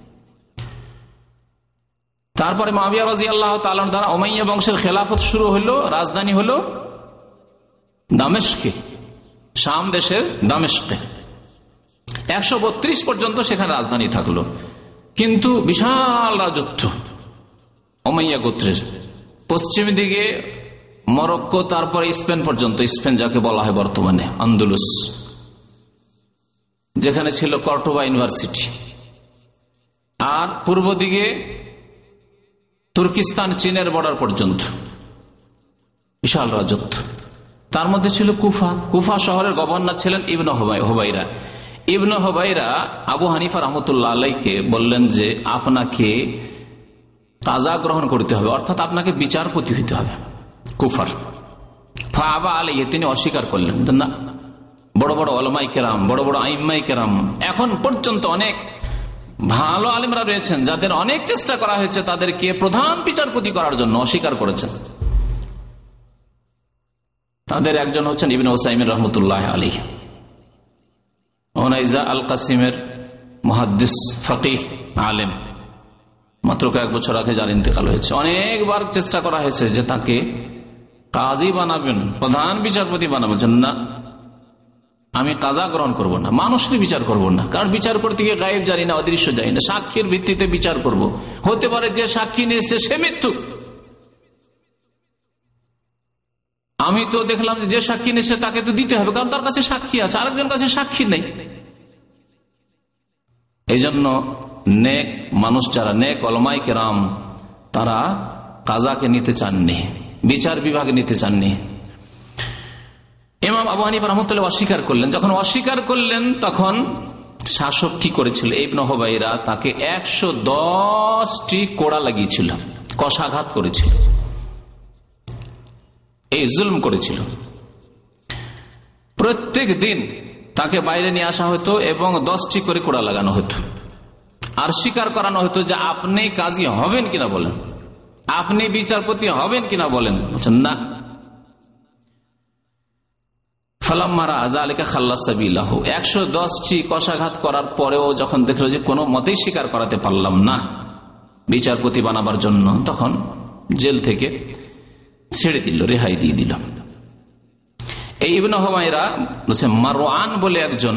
তারপরে মুআবিয়া রাদিয়াল্লাহু তাআলা আনহু দ্বারা উমাইয়া বংশের খেলাফত শুরু হলো। রাজধানী হলো দামেস্কে, শাম দেশের দামেস্কে। একশো বত্রিশ পর্যন্ত সেখানে রাজধানী থাকলো, কিন্তু বিশাল রাজত্ব উমাইয়া গোত্রের। পশ্চিম দিকে মরক্কো, তারপরে স্পেন পর্যন্ত, স্পেন যাকে বলা হয় বর্তমানে আন্দুলুস, যেখানে ছিল কর্ডোবা ইউনিভার্সিটি। আর পূর্ব দিকে তুর্কিস্তান, চীনের বর্ডার পর্যন্ত বিশাল রাজত্ব। তার মধ্যে ছিল কুফা। কুফা শহরের গভর্নর ছিলেন ইবনে হুবাইরা। ইবনে হুবাইরা আবু হানিফা রহমতুল্লাহ আলাইকে বললেন যে আপনাকে কাজা গ্রহণ করতে হবে, অর্থাৎ আপনাকে বিচারপতি হইতে হবে কুফার। ফাআবা আলাইহি, তিনি অস্বীকার করলেন না। বড় বড় ওলামায়ে কেরাম, বড় বড় আইম্মায়ে কেরাম, এখন পর্যন্ত অনেক ভালো আলেমরা রয়েছেন যাদের অনেক চেষ্টা করা হয়েছে তাদেরকে প্রধান বিচারপতি করার জন্য, অস্বীকার করেছেন। তাদের একজন হচ্ছেন ইবনে উসাইমিন রহমতুল্লাহ আলাইহি, ওনাইজা আল কাসিমের মুহাদ্দিস ফাকিহ আলেম, মাত্র কয়েক বছর আগে যার ইন্তেকাল হয়েছে। অনেকবার চেষ্টা করা হয়েছে যে তাকে কাজী বানাবেন, প্রধান বিচারপতি বানাবেন। না, আমি কাজা গ্রহণ করব না, মানুষের বিচার করব না, কারণ বিচার করতে গিয়ে গায়েব জানি না, অদৃশ্য জানি না, সাক্ষীর ভিত্তিতে বিচার করব। হতে পারে যে সাক্ষী নিয়ে এসছে সে মৃত্যু। আমি তো দেখলাম যে সাক্ষী নিয়ে তাকে তো দিতে হবে, কারণ তার কাছে সাক্ষী আছে, আরেকজন কাছে সাক্ষী নেই। এই জন্য নেক মানুষ যারা, নেক ওলামায়ে কেরাম, তারা কাজাকে নিতে চাননি, বিচার বিভাগে নিতে চাননি। ইমাম আবু হানিফা রাহমাতুল্লাহ অস্বীকার করলেন। যখন অস্বীকার করলেন তখন শাসক কি করেছিল? ইবনে হুবাইরা তাকে একশো দশটি কোড়া লাগিয়েছিল, কষাঘাত করেছিল, এই জুলম করেছিল। প্রত্যেক দিন তাকে বাইরে নিয়ে আসা হতো এবং দশটি করে কোড়া লাগানো হতো। আর স্বীকার করানো হতো যে আপনি কাজী হবেন কিনা বলেন, আপনি বিচারপতি হবেন কিনা বলেন। বলছেন না। একশো দশটি কষাঘাত করার পরেও যখন দেখলো যে কোনো মতেই স্বীকার করাতে পারলাম না বিচারপতি বানাবার জন্য, তখন জেল থেকে ছেড়ে দিল, রেহাই দিয়ে দিল। এই ইবনে হুবাইরা বলছে মারওয়ান বলে একজন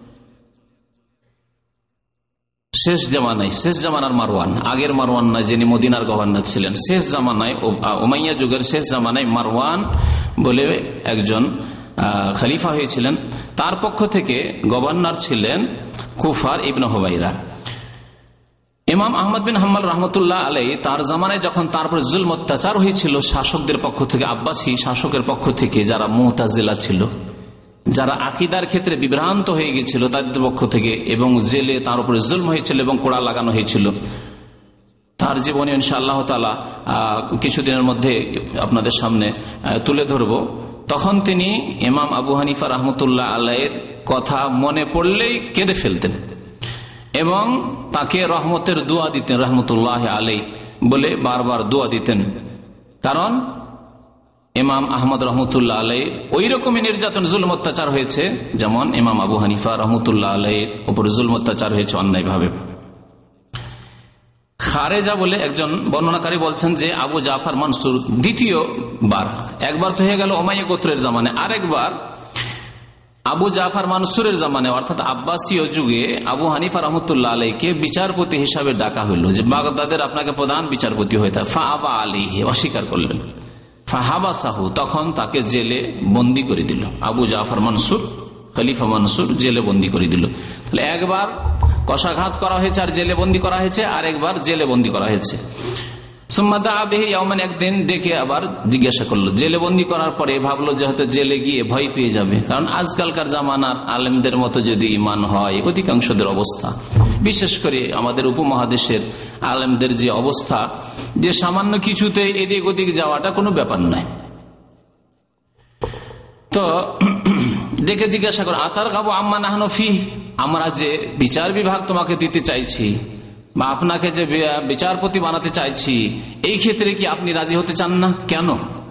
শেষ জামানায়, শেষ জামানার মারওয়ান, আগের মারওয়ান নয় যিনি মদিনার গভর্নর ছিলেন, শেষ জামানায় উমাইয়া যুগের শেষ জামানায় মারওয়ান বলে একজন খলিফা হয়েছিলেন। তার পক্ষ থেকে গভর্নর ছিলেন কুফার ইবনে হুবাইরা। ইমাম আহমদ বিন হাম্বল রহমতুল্লাহ আলাই তার জামানায় যখন তারপর জুলম অত্যাচার হয়েছিল শাসকদের পক্ষ থেকে, আব্বাসী শাসকের পক্ষ থেকে, যারা মুতাজিলা ছিল, যারা আকীদার ক্ষেত্রে বিভ্রান্ত হয়ে গেছিল তাদের পক্ষ থেকে, এবং জেলে তার উপরে জুলম হয়েছিল এবং কোড়া লাগানো হয়েছিল। তার জীবনী ইনশাআল্লাহ তাআলা কিছুদিনের মধ্যে আপনাদের সামনে তুলে ধরব। তখন তিনি ইমাম আবু হানিফা রহমতুল্লাহ আলাইয়ের কথা মনে পড়লেই কেঁদে ফেলতেন এবং তাকে রহমতের দোয়া দিতেন, রহমতুল্লাহ আলাই বলে বারবার দোয়া দিতেন। কারণ ইমাম আহমদ রহমতুল্লাহ আলাই ওই রকমই নির্যাতন জুলম অত্যাচার হয়েছে যেমন ইমাম আবু হানিফা রহমতুল্লাহ আলাইয়ের উপর জুলম অত্যাচার হয়েছে অন্যায়ভাবে। খারেজা বলে একজন বর্ণনাকারী বলছেন যে আবু জাফর মানসুর দ্বিতীয় বার, একবার তো হয়ে গেল উমাইয়া গোত্রের জামানে, আরেকবার আবু জাফর মানসুরের জামানে অর্থাৎ আব্বাসীয় যুগে আবু হানিফা রহমতুল্লাহ আলাইকে বিচারপতি হিসাবে ডাকা হইল যে বাগদাদের আপনাকে প্রধান বিচারপতি হইতে। ফাআবা আলাইহি, অস্বীকার করলেন। ফাহাবাসাহু, তখন তাকে জেলে বন্দী করে দিল। আবু জাফর মানসুর, খলিফা মানসুর জেলে বন্দী করে দিল। তাহলে একবার কষাঘাত করা হয়েছে আর জেলে বন্দী করা হয়েছে, আর একবার জেলে বন্দী করা হয়েছে। একদিন ডেকে আবার জিজ্ঞাসা করলো, জেলে বন্দি করার পরে ভাবলো যে হয়তো জেলে গিয়ে ভয় পেয়ে যাবে, কারণ আজকালকার জামানার আলেমদের মতো যদি ইমান হয়, অধিকাংশদের অবস্থা, বিশেষ করে আমাদের উপমহাদেশের আলেমদের যে অবস্থা, যে সামান্য কিছুতে এদিক ওদিক যাওয়াটা কোনো ব্যাপার নয়। তো ডেকে জিজ্ঞাসা করো, আতার গাবো আম্মা নাহনু ফি, আমরা যে বিচার বিভাগ তোমাকে দিতে চাইছি বা আপনাকে যে বিচারপতি বানাতে চাইছি, এই ক্ষেত্রে কি আপনি রাজি হতে চান না? কেন?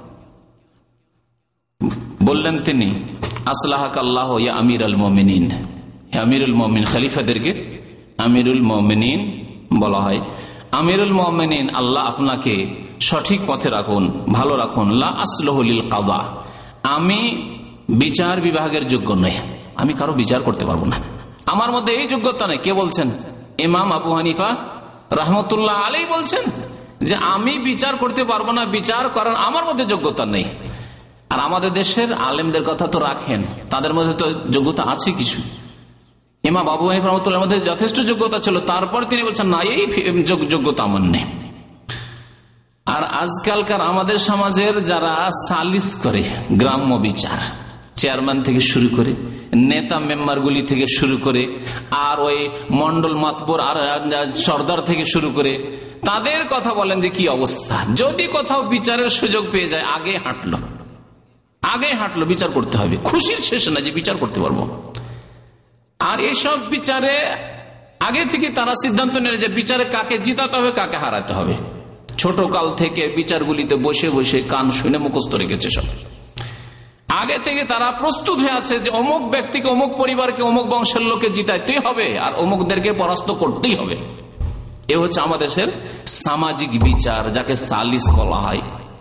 বললেন তিনি, আসলাহাকাল্লাহ ইয়া আমির আল মুমিনিন, আমিরুল মুমিনিন, খলিফাদেরকে আমিরুল মুমিনিন বলা হয়। আমিরুল মুমিনিন, আল্লাহ আপনাকে সঠিক পথে রাখুন, ভালো রাখুন। লা আসলহু লিল কাদা, আমি বিচার বিভাগের যোগ্য নই, আমি কারো বিচার করতে পারবো না, আমার মধ্যে এই যোগ্যতা নেই। কে বলছেন? ইমাম আবু হানিফা রহমতুল্লাহ আলাইহি বলছেন যে আমি বিচার করতে পারবো না, বিচার করার আমার মধ্যে যোগ্যতা নেই। আর আমাদের দেশের আলেমদের কথা তো রাখেন, তাদের মধ্যে তো যোগ্যতা আছে কিছু। ইমাম আবু হানিফা রহমতুল্লাহর মধ্যে যথেষ্ট যোগ্যতা ছিল, তারপর তিনি বলছেন না, এই যোগ্যতা আমার নেই। আর আজকালকার আমাদের সমাজের যারা সালিস করে, গ্রাম্য বিচার, চেয়ারম্যান থেকে শুরু করে, নেতা মেম্বারগুলি থেকে শুরু করে, আর ওই মন্ডল মাতবর আর সর্দার থেকে শুরু করে, তাদের কথা বলেন যে কি অবস্থা। যদি কোথাও বিচারের সুযোগ পেয়ে যায়, আগে হাঁটলো আগে হাঁটলো বিচার করতে হবে, খুশির শেষে না যে বিচার করতে পারবো। আর এইসব বিচারে আগে থেকে তারা সিদ্ধান্ত নেয় যে বিচারে কাকে জিতাতে হবে, কাকে হারাতে হবে। ছোট কাল থেকে বিচারগুলিতে বসে বসে কান শুনে মুখস্থ রেখেছে সব। আগে থেকে তারা প্রস্তুত হয়ে আছে যে অমুক ব্যক্তিকে, অমুক পরিবারকে, অমুক বংশের লোকে জিতাইতেই হবে আর অমুকদেরকে পরাস্ত করতেই হবে। এ হচ্ছে আমাদের দেশের সামাজিক বিচার, যাকে সালিস বলা হয়।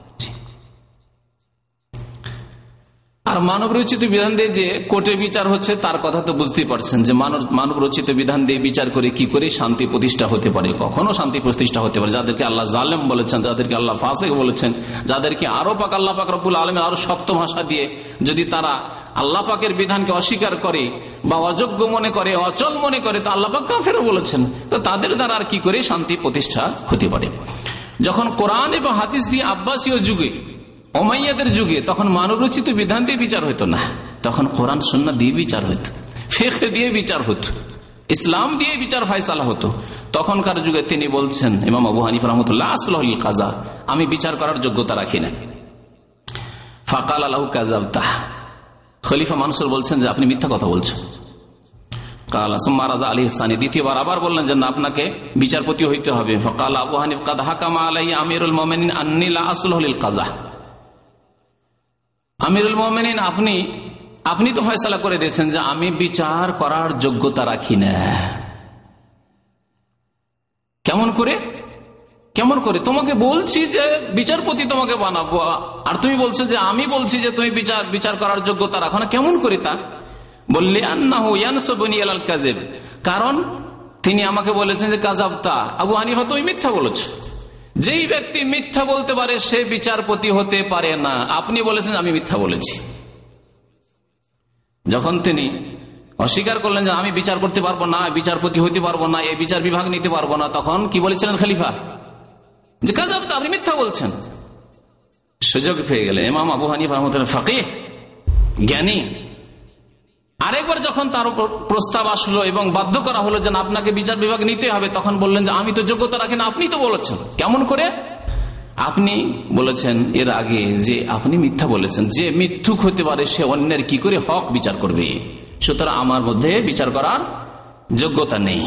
আর মানব রচিত বিধান দিয়ে যে কোর্টে বিচার হচ্ছে, তার কথা তো বুঝতেই পারছেন যে মানব রচিত বিধান দিয়ে বিচার করে কি করে শান্তি প্রতিষ্ঠা হতে পারে। কখনো শান্তি প্রতিষ্ঠা হতে পারে যাদেরকে আল্লাহ জালেম বলেছেন, যাদেরকে আল্লাহ ফাসিক বলেছেন, যাদেরকে আরো পাক আল্লাহ পাক রব্বুল আলামিন আরো শক্ত ভাষা দিয়ে যদি তারা আল্লাহ পাকের বিধানকে অস্বীকার করে বা অযোগ্য মনে করে, অচল মনে করে, তো আল্লাহ পাক কাফেরও বলেছেন। তো তাদের দ্বারা আর কি করে শান্তি প্রতিষ্ঠা হতে পারে। যখন কোরআন এবং হাদিস দিয়ে আব্বাসীয় যুগে, ওমাইয়াদের যুগে, তখন মানব রচিত বিধান দিয়ে বিচার হতো না, তখন কোরআন সুন্নাহ দিয়ে বিচার হতো, ফিকহ দিয়ে বিচার হতো, ইসলাম দিয়ে বিচার ফায়সালা হতো। তখনকার যুগে তিনি বলছেন, ইমাম আবু হানিফা রাহমাতুল্লাহ, আসলুল কাজা, আমি বিচার করার যোগ্যতা রাখি না। ফাকাল আলাহু কাযাবতা, খলিফা মানসুর বলছেন যে আপনি মিথ্যা কথা বলছেন। কালা সুম্মা রাজা আলাইহিস সানি, দ্বিতীয়বার আবার বললেন যে না, আপনাকে বিচারপতি হইতে হবে। ফাকাল আবু হানিফা কাদ হাকামা আলাইহি আমিরুল মুমিনিন আন্নী লা আসলুহু লিল কাযা, আমিরুল মুমিনিন আপনি আপনি তো ফয়সালা করে দিয়েছেন যে আমি বিচার করার যোগ্যতা রাখি না। কেমন করে কেমন করে তোমাকে বলছি যে বিচারপতি তোমাকে বানাবো, আর তুমি বলছো যে আমি বলছি যে তুমি বিচার বিচার করার যোগ্যতা রাখো না, কেমন করে তা? বললি আন্নাহু ইয়ানসুবুনি আলাল কাযিব, কারণ তিনি আমাকে বলেছেন যে কাযাবতা, আবু হানিফা তুমি মিথ্যা বলেছো। যেই ব্যক্তি মিথ্যা বলতে পারে সে বিচারপতি হতে পারে না। আপনি বলেছেন আমি মিথ্যা বলেছি। যখন তিনি অস্বীকার করলেন যে আমি বিচার করতে পারবো না, বিচারপতি হইতে পারবো না, এই বিচার বিভাগ নিতে পারবো না, তখন কি বলেছিলেন খলিফা? যে কাযাবতা, আপনি মিথ্যা বলছেন। সুযোগ পেয়ে গেলে ইমাম আবু হানিফা রাহমাতুল্লাহ ফাকিহ, জ্ঞানী, আরেকবার যখন তার উপর প্রস্তাব আসলো এবং বাধ্য করা হলো যে আপনাকে বিচার বিভাগ নিতে হবে, তখন বললেন যে আমি তো যোগ্যতা রাখি না, আপনি তো বলেছেন। কেমন করে? আপনি বলেছেন এর আগে যে আপনি মিথ্যা বলেছেন, যে মিথ্যুক হতে পারে সে অন্যের কি করে হক বিচার করবে, সুতরাং আমার মধ্যে বিচার করার যোগ্যতা নেই।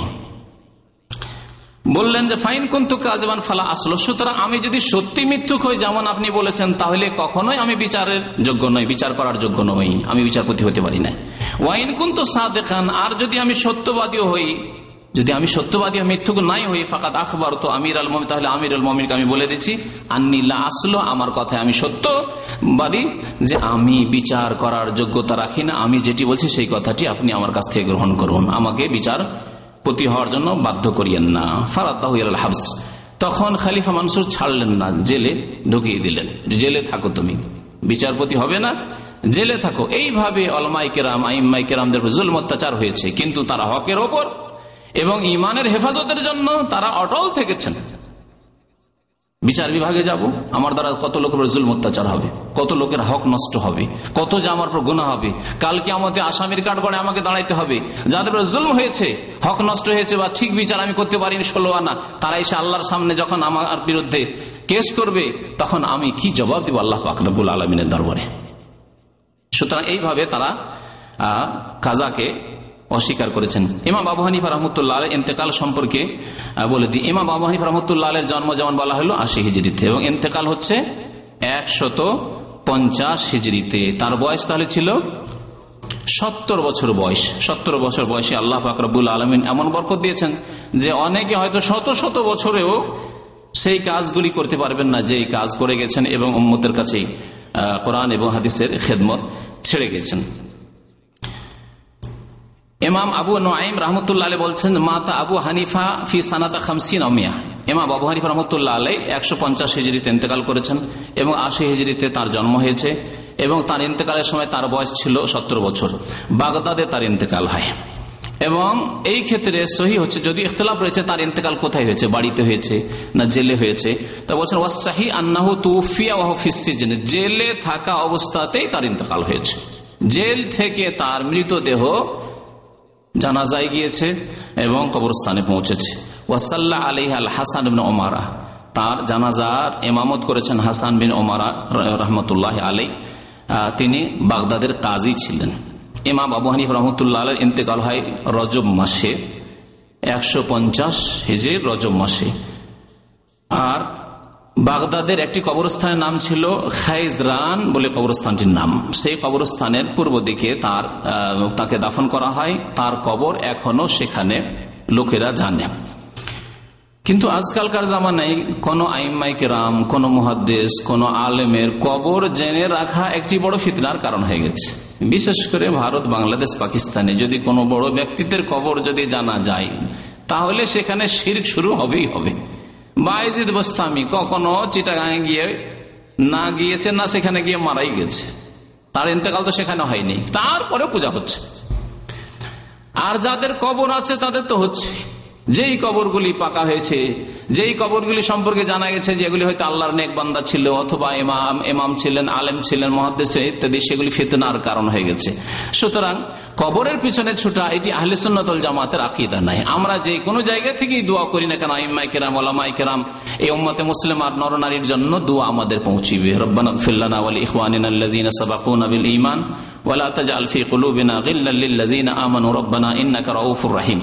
বললেন যে ফাইন কুনতু কাযিবান ফালা আসল, সুতরাং আমি যদি সত্যি মিথ্যুক হই যেমন আপনি বলেছেন, তাহলে কখনোই আমি বিচারের যোগ্য নই, বিচার করার যোগ্য নই, আমি বিচারপতি হতে পারি না। ওয়াইন কুনতু সাদিকান, আর যদি আমি সত্যবাদী হই, যদি আমি সত্যবাদী মিথ্যুক নাই হই, ফাকাদ আখবারতু আমির আল মুমিনিন, তাহলে আমির আল মুমিনিনকে আমি বলে দিচ্ছি আন্নী লা আসলু, আমার কথায় আমি সত্যবাদী, যে আমি বিচার করার যোগ্যতা রাখি না। আমি যেটি বলছি সেই কথাটি আপনি আমার কাছ থেকে গ্রহণ করুন, আমাকে বিচার পতি হওয়ার জন্য বাধ্য করিয়েন না। ফারাদাহু ইলাল হাবস, তখন খলিফা মানসুর ছাড়লেন না, জেলে ঢুকিয়ে দিলেন, জেলে থাকো, তুমি বিচারপতি হবে না, জেলে থাকো। এইভাবে উলামায়ে কেরাম, আইম্মায়ে কেরামদের জুলম অত্যাচার হয়েছে, কিন্তু তারা হকের ওপর এবং ইমানের হেফাজতের জন্য তারা অটল থেকেছেন। বিচার বিভাগে যাব, আমার দ্বারা কত লোকের জুলম অত্যাচার হবে, কত লোকের হক নষ্ট হবে, কত যে আমার উপর গুনাহ হবে। কালকে আমাদের আসামির কাঠগড়ায় আমাকে দাঁড়াইতে হবে। যাদের উপর জুলম হয়েছে, হক নষ্ট হয়েছে বা ঠিক বিচার আমি করতে পারিনি ষোলো আনা, তারা এসে আল্লাহর সামনে যখন আমার বিরুদ্ধে কেস করবে, তখন আমি কি জবাব দিব আল্লাহ পাক রব্বুল আলামিনের দরবারে। সুতরাং এইভাবে তারা কাজাকে অস্বীকার করেছেন। ইমাম আবু হানিফা রাহমাতুল্লাহ আলাইহির ইন্তেকাল সম্পর্কে বলে দিই। ইমাম আবু হানিফা রাহমাতুল্লাহ আলাইহির জন্ম যেমন বলা হলো আশি হিজরিতে এবং ইন্তেকাল হচ্ছে একশত পঞ্চাশ হিজরিতে। তার বয়স তাহলে ছিল সত্তর বছর বয়স। সত্তর বছর বয়সে আল্লাহ পাক রব্বুল আলামিন এমন বরকত দিয়েছেন যে অনেকে হয়তো শত শত বছরেও সেই কাজগুলি করতে পারবেন না যেই কাজ করে গেছেন এবং উম্মতের কাছেই কোরআন এবং হাদিসের খেদমত ছেড়ে গেছেন। ইমাম আবু নুআইম রাহমাতুল্লাহ আলাইহি বলছেন মাতা আবু হানিফা ফি সানাতা খামসিন আও মিয়া। ইমাম আবু হানিফা রাহমাতুল্লাহ আলাইহি একশো পঞ্চাশ হিজরিতে ইন্তেকাল করেছেন এবং আশি হিজরিতে তার জন্ম হয়েছে এবং তার ইন্তেকালের সময় তার বয়স ছিল সত্তর বছর। বাগদাদে তার ইন্তেকাল হয় এবং এই ক্ষেত্রে সহি হচ্ছে, যদি ইখতিলাফ রয়েছে তার ইন্তেকাল কোথায় হয়েছে, বাড়িতে হয়েছে না জেলে হয়েছে, তা বলছেন ওয়াসসাহি আন্নাহু তুফিয়া ওয়া হুয়া ফিস সিজন, জেলে থাকা অবস্থাতেই তার ইন্তেকাল হয়েছে। জেল থেকে তার মৃতদেহ জানাজায় গিয়েছে এবং কবরস্থানে পৌঁছেছে। ওয়াসাল্লা আলাইহা আল হাসান বিন ওমারা, তার জানাজার ইমামত করেছেন হাসান বিন ওমারা রহমতুল্লাহ আলাই। তিনি বাগদাদের কাজী ছিলেন। ইমাম আবু হানিফা রহমতুল্লাহ আলাইহির ইন্তেকাল হয় রজব মাসে, একশো পঞ্চাশ হিজরির রজব মাসে। আর বাগদাদের একটি কবরস্থানের নাম ছিল খাইজরান বলে কবরস্থানটির নাম। সেই কবরস্থানের পূর্ব দিকে তার তাকে দাফন করা হয়। তার কবর এখনো সেখানে লোকেরা জানে। কিন্তু আজকালকার জামানায় কোন আইম্মায়ে কেরাম, কোন মুহাদ্দিস, কোন আলেমের কবর জেনে রাখা একটি বড় ফিতনার কারণ হয়ে গেছে। বিশেষ করে ভারত, বাংলাদেশ, পাকিস্তানে যদি কোনো বড় ব্যক্তিত্বের কবর যদি জানা যায় তাহলে সেখানে শিরক শুরু হবেই হবে। বায়েজিদ বোস্তামি কখনো চিটাগাঁয়ে গিয়ে না গিয়েছে, না সেখানে গিয়ে মারাই গেছে, তার ইন্তেকাল তো সেখানে হয়নি, তারপরে পূজা হচ্ছে। আর যাদের কবর আছে তাদের তো হচ্ছে, যেই কবরগুলি পাকা হয়েছে, যেই কবরগুলি সম্পর্কে জানা গেছে যে এগুলি হয়তো আল্লাহর নেক বান্দা ছিল অথবা ইমাম ইমাম ছিলেন, আলেম ছিলেন, মুহাদ্দিস ইত্যাদি, সেগুলি ফিতনার কারণ হয়ে গেছে। সুতরাং কবরের পিছনে ছুটা এটি আহলে সুন্নাত ওয়াল জামাতের আকীদা নাই। আমরা যে কোনো জায়গা থেকেই দোয়া করি না কেন, আইম্মায়ে কেরাম, উলামায়ে কেরাম, এই উম্মতে মুসলিমার নরনারীর জন্য দোয়া আমাদের পৌঁছিবে। রব্বানা ইগফির লানা ওয়া লিইখওয়ানিনা আল্লাযীনা সাবাকুনা বিল ঈমান ওয়া লা তাজআল ফী কুলুবিনা গিল্লাল লিল্লাযীনা আমানু রব্বানা ইন্নাকা রাউফুর রাহিম।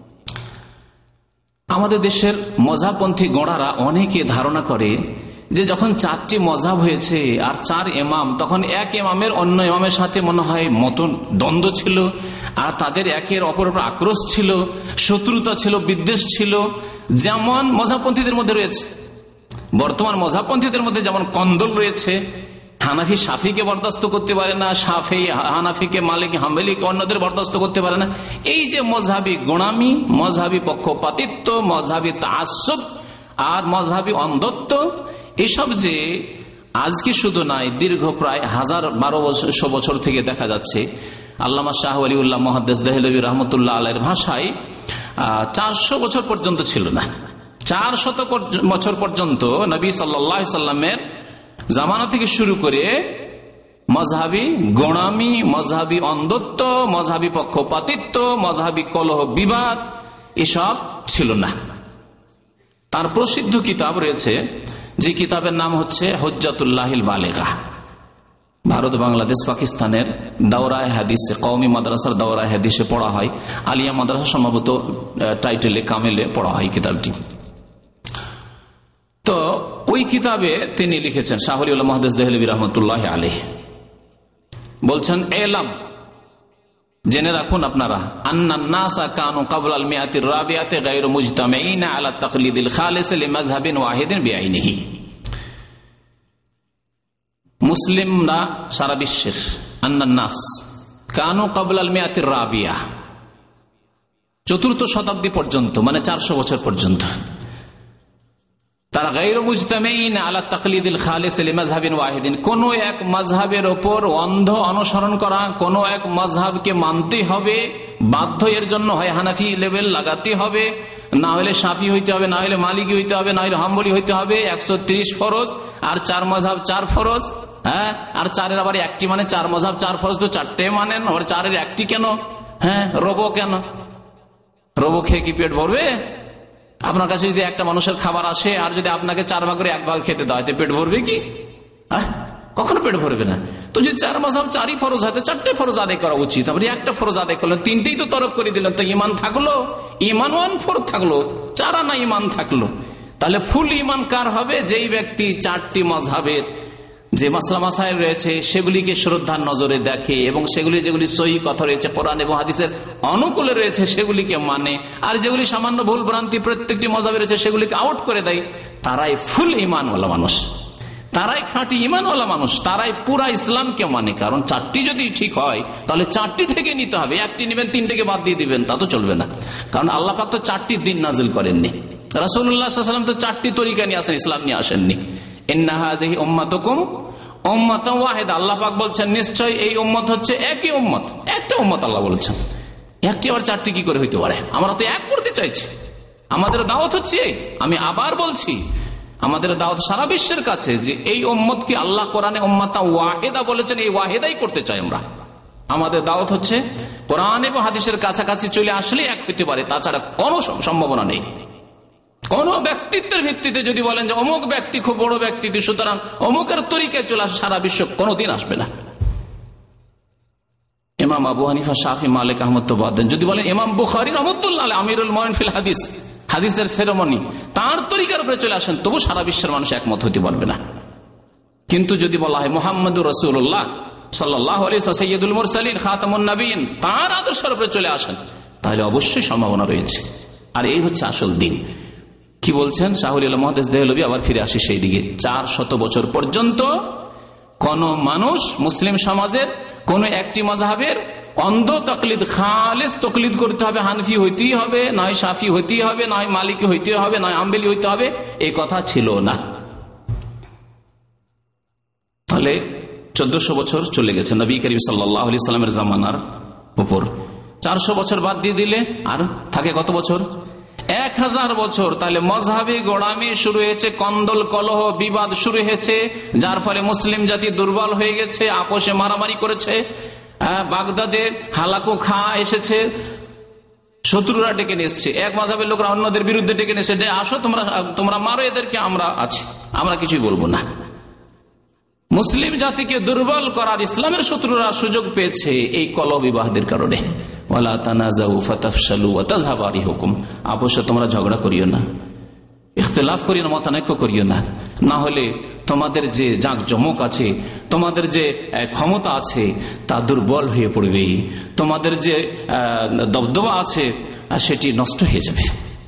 আমাদের দেশের মযহাবপন্থী গোঁড়ারা অনেকে ধারণা করে যে যখন চারটি মযহাব হয়েছে আর চার ইমাম, তখন এক ইমামের অন্য ইমামের সাথে মনে হয় মতন দ্বন্দ্ব ছিল, আর তাদের একের অপরের উপর আক্রোশ ছিল, শত্রুতা ছিল, বিদ্বেষ ছিল, যেমন মযহাবপন্থীদের মধ্যে রয়েছে। বর্তমান মযহাবপন্থীদের মধ্যে যেমন কন্দল রয়েছে, হানাফি শাফিকে বরদাস্ত করতে পারে না, শাফি হানাফিকে, মালিক হাম্বলিকে, অন্যদের বরদাস্ত করতে পারে না। এই যে মযহাবী গোঁড়ামি, মযহাবী পক্ষপাতিত্ব, মযহাবী তাআসসুব আর মযহাবী অন্ধত্ব, এসব যে আজকে শুধু নাই, দীর্ঘ প্রায় হাজার বারো বছর থেকে দেখা যাচ্ছে। আল্লামা শাহ ওয়ালিউল্লাহ মুহাদ্দিস দেহলভী রহমতুল্লাহ আলাইহির ভাষায় চারশো বছর পর্যন্ত ছিল না। চারশত বছর পর্যন্ত নবী সাল্লাল্লাহু আলাইহি সাল্লামের জামানা থেকে শুরু করে মযহাবী গোঁড়ামি, মযহাবী অন্ধত্ব, মযহাবী পক্ষপাতিত্ব, মযহাবী কলহ বিবাদ এসব ছিল না। তার প্রসিদ্ধ কিতাব রয়েছে, যে কিতাবের নাম হচ্ছে হুজ্জাতুল্লাহিল বালিগা। ভারত, বাংলাদেশ, পাকিস্তানের দাওরায়ে হাদিসে, কওমি মাদ্রাসার দাওরায়ে হাদিসে পড়া হয়। আলিয়া মাদ্রাসা সম্ভবত টাইটেলে কামেলে পড়া হয় কিতাবটি। তো ওই কিতাবে তিনি লিখেছেন, শাহ ওয়ালিউল্লাহ মুহাদ্দিস দেহলভী রহমতুল্লাহ আলাইহি বলছেন, এলাম, জেনে রাখুন আপনারা, আন্নান নাসা কানু ক্বাবলাল মিআতির রাবিআতি গায়রু মুজতামিঈনা আলা তাকলিদিল খালিস লিমাযহাবিন ওয়াহিদিন বিআইনিহি। মুসলিমরা সারা বিশ্বের, আন্নান নাস কানু ক্বাবলাল মিআতির রাবিআ, চতুর্থ শতাব্দী পর্যন্ত, মানে চারশো বছর পর্যন্ত, তারা গায়রু মুজতামিঈন আলা তাকলিদিল খালিস লিমাযহাবিন ওয়াহিদিন, কোন এক মাযহাবের উপর অন্ধ অনুসরণ করা, কোন এক মাযহাবকে মানতে হবে বাধ্য, এর জন্য হয় হানাফি লেভেল লাগাতে হবে, না হলে শাফি হইতে হবে, না হলে মালিকি হইতে হবে, না হলে হাম্বলি হইতে হবে। একশো তিরিশ ফরজ আর চার মাযহাব চার ফরজ, হ্যাঁ, আর চারের আবার একটি মানে চার মাযহাব চার ফরজ তো চারটে মানেন, আবার চারের একটি কেন? হ্যাঁ, রবো কেন? রবো খেয়ে কি পেট ভরবে? আপনার কাছে যদি একটা মানুষের খাবার আসে আর যদি আপনাকে চার ভাগ করে এক ভাগ খেতে দেওয়া হয়, পেট ভরবে কি? কখনো পেট ভরবে না। তো যদি চার মাযহাব চারই ফরজ হয় তো চারটে ফরজ আদায় করা উচিত। আপনি একটা ফরজ আদায় করলেন, তিনটেই তো তরক করে দিলেন, তো ইমান থাকলো? ইমান ওয়ান ফোর থাকলো, চার আনা ইমান থাকলো। তাহলে ফুল ইমান কার হবে? যেই ব্যক্তি চারটি মাযহাবের যে মাসলা মাসাইল রয়েছে সেগুলিকে শ্রদ্ধার নজরে দেখে এবং সেগুলি যেগুলি সহিহ কথা রয়েছে কোরআন এবং হাদিসের অনুকূলে রয়েছে সেগুলিকে মানে, আর যেগুলি সামান্য ভুল ভ্রান্তি প্রত্যেকটি মাযহাবে রয়েছে সেগুলিকে আউট করে দেয়, তারাই ফুল ইমানওয়ালা মানুষ, তারাই খাঁটি ইমানওয়ালা মানুষ, তারাই পুরা ইসলামকে মানে। কারণ চারটি যদি ঠিক হয় তাহলে চারটি থেকে নিতে হবে, একটি নেবেন তিনটাকে বাদ দিয়ে দিবেন তা তো চলবে না। কারণ আল্লাহ পাক তো চারটি দিন নাজিল করেননি, রাসূলুল্লাহ সাল্লাল্লাহু আলাইহি ওয়াসাল্লাম তো চারটি তরিকা নিয়ে আসেন, ইসলাম নিয়ে আসেননি। ইন্না হাযিহি উম্মাতুকুম উম্মাতান ওয়াহিদা, আল্লাহ পাক বলছেন নিশ্চয় এই উম্মত হচ্ছে একই উম্মত, একটা উম্মত। আল্লাহ বলেছেন একটি আবার চারটি কি করে হইতে পারে? আমরা তো এক করতে চাইছি, আমাদের দাওয়াত হচ্ছে, আমি আবার বলছি আমাদের দাওয়াত সারা বিশ্বের কাছে যে এই উম্মতকে আল্লাহ কোরআনে উম্মাতান ওয়াহিদা বলেছেন, এই ওয়াহিদাই করতে চাই আমরা। আমাদের দাওয়াত হচ্ছে কোরআন এবং হাদিসের কাছাকাছি চলে আসলে এক হইতে পারে, তাছাড়া কোনো সম্ভাবনা নেই। কোন ব্যক্তিত্বের ভিত্তিতে যদি বলেন যে অমুক ব্যক্তি খুব বড় ব্যক্তিত্ব সুতরাং অমুকের তরিকায় চলে আসে, সারা বিশ্ব কোনদিন আসবে না। ইমাম আবু হানিফা, শাফি, মালিক, আহমদ তো বাদ দেন। যদি বলেন ইমাম বুখারী রাহমাতুল্লাহ আলাইহি আমিরুল মুমিনিন ফিল হাদিস, হাদিসের সেরেমনি, তার তরিকার উপরে চলে আসেন, তবু সারা বিশ্বের মানুষ একমত হতে পারবে না। কিন্তু যদি বলা হয় মুহাম্মদুর রাসূলুল্লাহ সাল্লাল্লাহু আলাইহি ওয়াসাল্লাম সাইয়্যিদুল মুরসালিন খাতামুন নবিয়্যিন, তার আদর্শের উপরে চলে আসেন, তাহলে অবশ্যই সম্ভাবনা রয়েছে। আর এই হচ্ছে আসল দিন। কি বলছেন শাহুল ইসলাম মুহাদ্দিস দেহলভী? আবার ফিরে আসি সেই দিকে। চার শত বছর পর্যন্ত কোন মানুষ মুসলিম সমাজের কোন একটি মাযহাবের অন্ধ তাকলিদ, খালিস তাকলিদ করতে হবে, হানফি হইতেই হবে, নয় শাফি হইতেই হবে, নয় মালিকি হইতে হবে, নয় হাম্বলি হইতে হবে, এই কথা ছিল না। তাহলে চোদ্দশো বছর চলে গেছে নবী করিম সাল্লাল্লাহু আলাইহি সাল্লামের জামানার উপর। চারশো বছর বাদ দিয়ে দিলে আর থাকে কত বছর? এক হাজার বছর। তাহলে মজহাবি গোড়ামি শুরু হয়েছে, কন্দল কলহ বিবাদ শুরু হয়েছে, যার ফলে মুসলিম জাতি দুর্বল হয়ে গেছে, আপোষে মারামারি করেছে, বাগদাদের হালাকু খা এসেছে, শত্রুরা ডেকে নিয়ে এসছে, এক মজহাবের লোকরা অন্যদের বিরুদ্ধে ডেকে নিয়ে এসে আসো তোমরা তোমরা মারো এদেরকে, আমরা আছি, আমরা কিছুই বলবো না। মুসলিম জাতিকে দুর্বল করার ইসলামের শত্রুরা সুযোগ পেয়েছে এই কলহ বিবাহদের কারণে। ওয়ালা তানাজাউ ফাতাফশালু ওয়া তাযহাবা রিহুকুম, আপোষে তোমরা ঝগড়া করিও না, ইখতিলাফ করিও না, মতানৈক্য করিও না, না হলে তোমাদের যে জাঁকজমক আছে, তোমাদের যে ক্ষমতা আছে তা দুর্বল হয়ে পড়বে, তোমাদের যে দবদবা আছে সেটি নষ্ট হয়ে যাবে।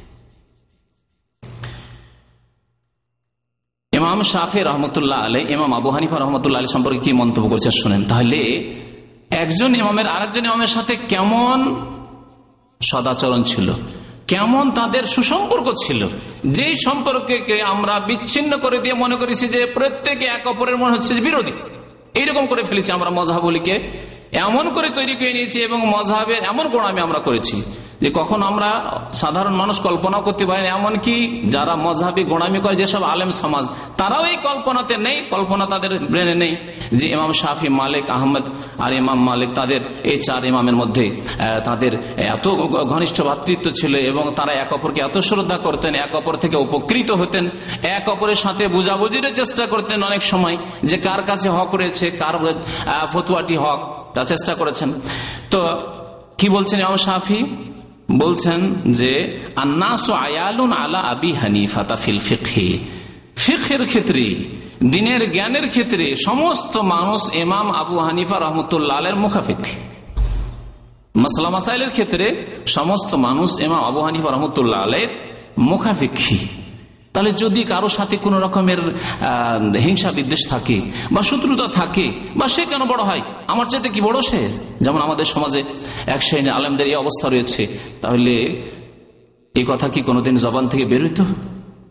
ইমাম শাফি রহমতুল্লাহ আলাইহি ইমাম আবু হানিফা রহমতুল্লাহ আলাইহি সম্পর্কে কি মন্তব্য করছেন শুনেন। তাহলে একজন ইমামের আরেকজন ইমামের সাথে কেমন সদাচরণ ছিল, কেমন তাদের সুসম্পর্ক ছিল, যেই সম্পর্ককে আমরা বিচ্ছিন্ন করে দিয়ে মনে করেছি যে প্রত্যেকে এক অপরের মনে হচ্ছে বিরোধী, এইরকম করে ফেলেছি আমরা। মজহাবগুলিকে এমন করে তৈরি করে নিয়েছি এবং মজহাবের এমন গোড়ামি আমরা করেছি যে কখন আমরা সাধারণ মানুষ কল্পনা করতে পারি না। এমনকি যারা মজহাবি গোড়ামি করে যেসব আলেম সমাজ, তারাও এই কল্পনাতে নেই, কল্পনা তাদের ব্রেনে নেই যে ইমাম শাফি, মালিক, আহমদ আর ইমাম মালিক, তাদের এই চার ইমামের মধ্যে তাদের এত ঘনিষ্ঠ ভ্রাতৃত্ব ছিল এবং তারা এক অপরকে এত শ্রদ্ধা করতেন, এক অপর থেকে উপকৃত হতেন, এক অপরের সাথে বুঝাবুঝির চেষ্টা করতেন অনেক সময় যে কার কাছে হক রয়েছে, কার ফতুয়াটি হক, তা চেষ্টা করেছেন। তো কি বলছেন ইমাম শাফি? বলছেন যে আন্নাসু আয়ালুন আলা আবি হানিফা ফিল ফিকহি, ফিকহের ক্ষেত্রে, দ্বীনের জ্ঞানের ক্ষেত্রে সমস্ত মানুষ ইমাম আবু হানিফা রহমতুল্লাহ আলাইহির মুখাফিক। মাসলা মাসাইলের ক্ষেত্রে সমস্ত মানুষ ইমাম আবু হানিফা রহমতুল্লাহ আলাইহির মুখাফিকি। তাহলে যদি কারো সাথে কোন রকমের হিংসা বিদ্বেষ থাকে বা শত্রুতা থাকে, বা সে কেন বড় হয়, আমার চাইতে কি বড় সে, যেমন আমাদের সমাজে এক শ্রেণীর আলেমদের এই অবস্থা রয়েছে, তাহলে এই কথা কি কোনোদিন জবান থেকে বের হইতো?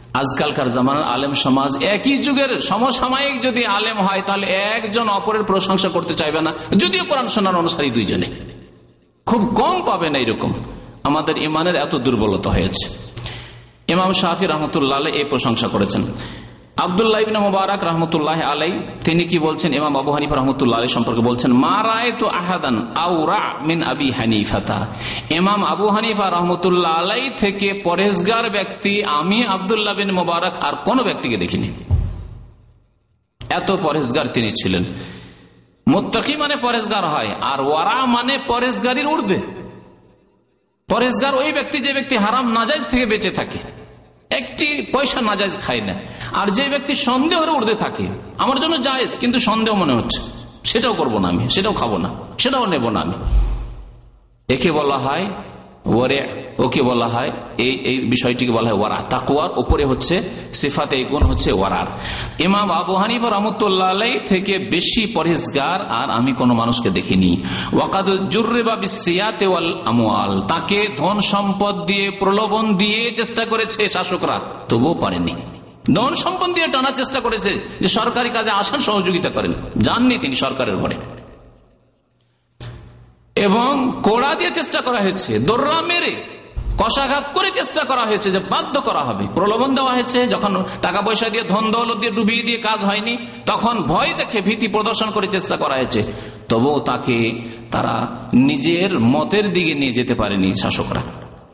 আজকালকার জামানার আলেম সমাজ একই যুগের সমসাময়িক যদি আলেম হয় তাহলে একজন অপরের প্রশংসা করতে চাইবে না, যদিও কোরআন সুন্নাহর অনুসারী দুইজনে। খুব কম পাবেন এইরকম। আমাদের ইমানের এত দুর্বলতা হয়েছে। ইমাম শাফি রহমতুল্লাহ আলাইহি এই প্রশংসা করেছেন। আব্দুল্লাহ ইবনে মুবারক রহমতুল্লাহ আলাইহি তিনি কি বলছেন ইমাম আবু হানিফা রহমতুল্লাহ আলাইহি সম্পর্কে বলছেন, মা রাআইতু আহাদান আওরা মিন আবি হানিফাতা। ইমাম আবু হানিফা রহমতুল্লাহ আলাইহি থেকে পরেজগার ব্যক্তি আমি আব্দুল্লাহ বিন মুবারক আর কোন ব্যক্তিকে দেখিনি। এত পরেজগার তিনি ছিলেন। মুত্তাকি মানে পরেজগার হয়, আর ওয়ারা মানে পরেজগারির ঊর্ধ্বে। পরেজগার ওই ব্যক্তি যে ব্যক্তি হারাম নাজাইজ থেকে বেঁচে থাকে, একটি পয়সা নাজাইজ খায় না। আর যে ব্যক্তি সন্দেহের ঊর্ধ্বে থাকে, আমার জন্য জায়েজ কিন্তু সন্দেহ মনে হচ্ছে, সেটাও করবো না আমি, সেটাও খাবো না, সেটাও নেব না আমি, একে বলা হয় ওয়ারে। ওকে বলা হয় এই এই বিষয়টিকে বলা হয় ওয়ারা। তাকওয়ার উপরে হচ্ছে সিফাতে এই গুণ হচ্ছে ওয়ারার। ইমাম আবু হানিফা রাহমাতুল্লাহ আলাইহি থেকে বেশি পরহেজগার আর আমি কোন মানুষকে দেখিনি। ওয়াকাদ জুররিবা বিসসিয়াতি ওয়াল আমওয়াল, তাকে ধন সম্পদ দিয়ে প্রলোভন দিয়ে চেষ্টা করেছে শাসকরা, তবুও পারেনি। ধন সম্পদ দিয়ে টানার চেষ্টা করেছে যে সরকারি কাজে আসার সহযোগিতা করেন, যাননি তিনি সরকারের ঘরে। এবং কোড়া দিয়ে চেষ্টা করা হয়েছে, দোররা মেরে কষাঘাত করে চেষ্টা করা হয়েছে যে বাধ্য করা হবে, প্রলোভন দেওয়া হয়েছে। যখন টাকা পয়সা দিয়ে ধন দৌলত দিয়ে ডুবিয়ে দিয়ে কাজ হয়নি, তখন ভয় দেখে ভীতি প্রদর্শন করে চেষ্টা করা হয়েছে, তবুও তাকে তারা নিজের মতের দিকে নিয়ে যেতে পারেনি শাসকরা।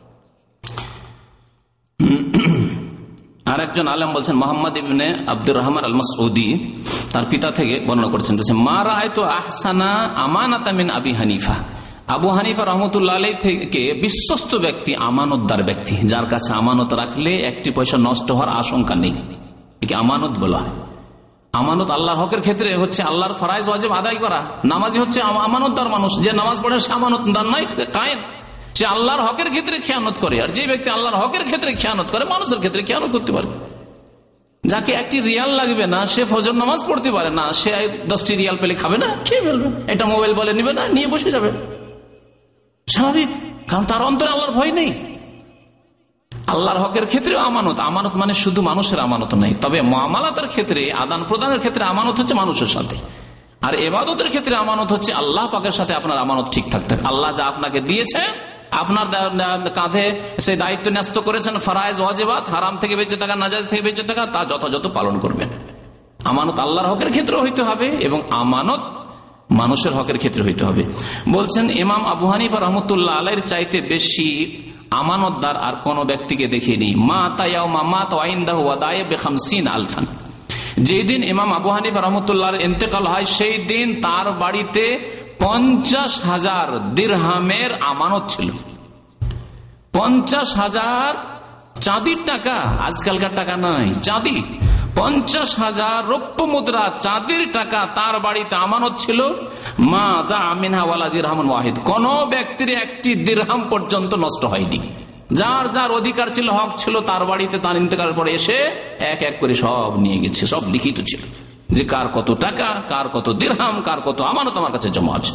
আর একজন আলেম বলছেন মোহাম্মদ ইবনে আব্দুর রহমান আল মাসউদি, তার পিতা থেকে বর্ণনা করছেন, মা রাআইতু আহসানা আমানাতা মিন আবি হানিফা। আবু হানিফা রহমতুল্লাহ আলাইহি থেকে বিশ্বস্ত ব্যক্তি, আমানতদার ব্যক্তি, যার কাছে আমানত রাখলে একটি পয়সা নষ্ট হওয়ার আশঙ্কা নেই, একে আমানত বলা হয়। আমানত আল্লাহর হকের ক্ষেত্রে হচ্ছে আল্লাহর ফরজ ওয়াজিব আদায় করা। নামাজি হচ্ছে আমানতদার মানুষ, যে নামাজ পড়ে সে আমানতদার নয়, কায়েম। সে আল্লাহর হকের ক্ষেত্রে খেয়ানত করে, আর যে ব্যক্তি আল্লাহর হকের ক্ষেত্রে খেয়ানত করে মানুষের ক্ষেত্রে খেয়ানত করতে পারে। যাকে একটি রিয়াল লাগবে না, সে ফজর নামাজ পড়তে পারে না, সে দশটি রিয়াল পেলে খাবে না, খেয়ে ফেলবে। এটা মোবাইল বলে নিবে না, নিয়ে বসে যাবে, স্বাভাবিক, কারণ তার অন্তরে আল্লাহর ভয় নেই। আল্লাহর হকের ক্ষেত্রে আমানত, আমানত মানে শুধু মানুষের আমানত নাই, তবে মুআমালাতের ক্ষেত্রে, আদান প্রদানের ক্ষেত্রে আমানত হচ্ছে মানুষের সাথে। আর ইবাদতের ক্ষেত্রে আমানত হচ্ছে আল্লাহ পাকের সাথে আপনার আমানত ঠিক থাকতে হবে। আল্লাহ যা আপনাকে দিয়েছে, আপনার কাঁধে সেই দায়িত্ব ন্যস্ত করেছেন, ফরজ ওয়াজিবাত, হারাম থেকে বেঁচে থাকা, নাজায়েজ থেকে বেঁচে থাকা, তা যথাযথ পালন করবেন। আমানত আল্লাহর হকের ক্ষেত্রে হইতে হবে এবং আমানত মানুষের হকের ক্ষেত্রে হইতে হবে। বলছেন ইমাম আবু হানিফা রহমতুল্লাহ আলাইহির চাইতে বেশি আমানতদার আর কোন ব্যক্তিকে দেখিনি। মা তায়াউমা মা তাইনদাহু ওয়াদায়ে বিখামসিন আলফান। যেই দিন ইমাম আবু হানিফা রহমতুল্লাহর ইন্তেকাল হয়, সেই দিন তার বাড়িতে পঞ্চাশ হাজার দিরহামের আমানত ছিল। পঞ্চাশ হাজার চাঁদির টাকা, আজকালকার টাকা নয়, চাঁদি। পঞ্চাশ হাজার রৌপ্য মুদ্রা, চাঁদির টাকা তার বাড়িতে আমানত ছিল। মা যা আমিনহা ওয়ালা দিরহামুন ওয়াহিদ, কোন ব্যক্তির একটি দিরহাম পর্যন্ত নষ্ট হয়নি। যার যার অধিকার ছিল, হক ছিল, তার বাড়িতে তার ইন্তেকালের পরে এসে এক এক করে সব নিয়ে গেছে, সব লিখিত ছিল যে কার কত টাকা, কার কত দিরহাম, কার কত আমানত আমার কাছে জমা আছে।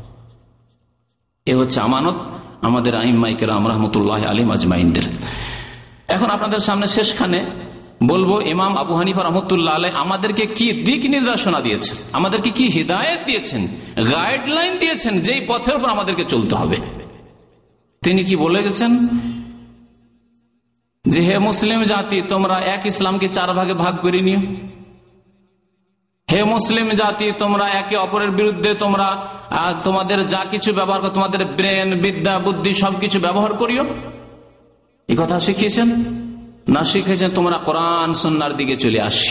এ হচ্ছে আমানত আমাদের আইম্মায়ে কেরাম রাহমাতুল্লাহ আলাইহিম আজমাইনদের। এখন আপনাদের সামনে শেষখানে বলবো, ইমাম আবু হানিফা রহমতুল্লাহ আলাইহি আমাদেরকে কি দিক নির্দেশনা দিয়েছেন, আমাদেরকে কি হিদায়াত দিয়েছেন, গাইডলাইন দিয়েছেন, যেই পথের উপর আমাদেরকে চলতে হবে। তিনি কি বলে গেছেন যে হে মুসলিম জাতি, তোমরা এক ইসলামকে চার ভাগে ভাগ করে নিও। হে মুসলিম জাতি, তোমরা একে অপরের বিরুদ্ধে তোমরা তোমাদের যা কিছু ব্যবহার করো, তোমাদের ব্রেন, বিদ্যা, বুদ্ধি সবকিছু ব্যবহার করিও। এই কথা শিখিয়েছেন না শিখিয়েছেন তোমরা কোরআন সুন্নাহর দিকে চলে আসি।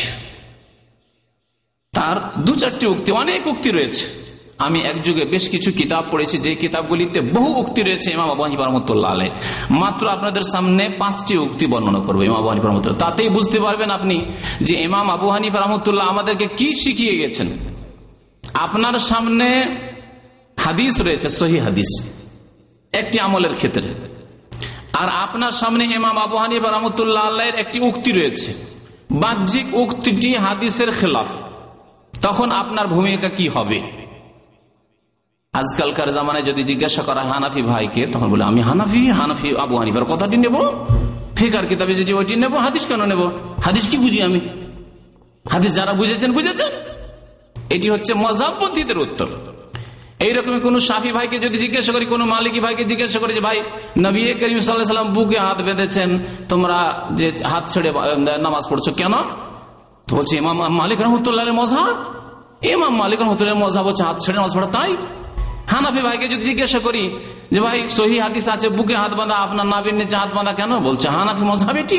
তার দু চারটি উক্তি, অনেক উক্তি রয়েছে। আমি এক যুগে বেশ কিছু কিতাব পড়েছি, যে কিতাবগুলিতে বহু উক্তি রয়েছে ইমাম আবু হানিফা রাহমাতুল্লাহ আলাইহি। মাত্র আপনাদের সামনে পাঁচটি উক্তি বর্ণনা করবো ইমাম আবু হানিফা রাহমাতুল্লাহ। তাতেই বুঝতে পারবেন আপনি যে ইমাম আবু হানিফা রাহমাতুল্লাহ আমাদেরকে কি শিখিয়ে গেছেন। আপনার সামনে হাদিস রয়েছে, সহিহ হাদিস, একটি আমলের ক্ষেত্রে, আর আপনার সামনে ইমাম আবু হানিফা রাহমাতুল্লাহ আলাইহির একটি উক্তি রয়েছে, বাহ্যিক উক্তিটি হাদিসের খেলাফ, তখন আপনার ভূমিকা কি হবে? আজকালকার জামানায় যদি জিজ্ঞাসা করা হানাফি ভাইকে, তখন বলে আমি হানাফি, হানাফি আবু হানিফার কথাটি নেব, ফিকার কিতাবে যেটি ওইটি নেব, হাদিস কেন নেব? হাদিস কি বুঝি আমি? হাদিস যারা বুঝেছেন বুঝেছেন। এটি হচ্ছে মযহাবপন্থীদের উত্তর। এইরকম কোন শাফি ভাইকে যদি জিজ্ঞাসা করি, কোন মালিকি ভাইকে জিজ্ঞাসা করি যে ভাই নবী করিম সাল্লাল্লাহু আলাইহি ওয়াসাল্লাম বুকে হাত বেঁধেছেন, তোমরা যে হাত ছেড়ে নামাজ পড়ছো কেন? তো বলছে ইমাম মালিক রাহমাতুল্লাহির মযহাব। ইমাম মালিক রাহমাতুল্লাহির মযহাব হচ্ছে হাত ছেড়ে নামাজ পড়া। তাই হানাফি ভাইকে যদি জিজ্ঞাসা করি যে ভাই সহিহ হাদিস আছে বুকে হাত বাঁধা, আপনার নাভির নিচে হাত বাঁধা কেন? বলছে হানাফি মযহাব এটি।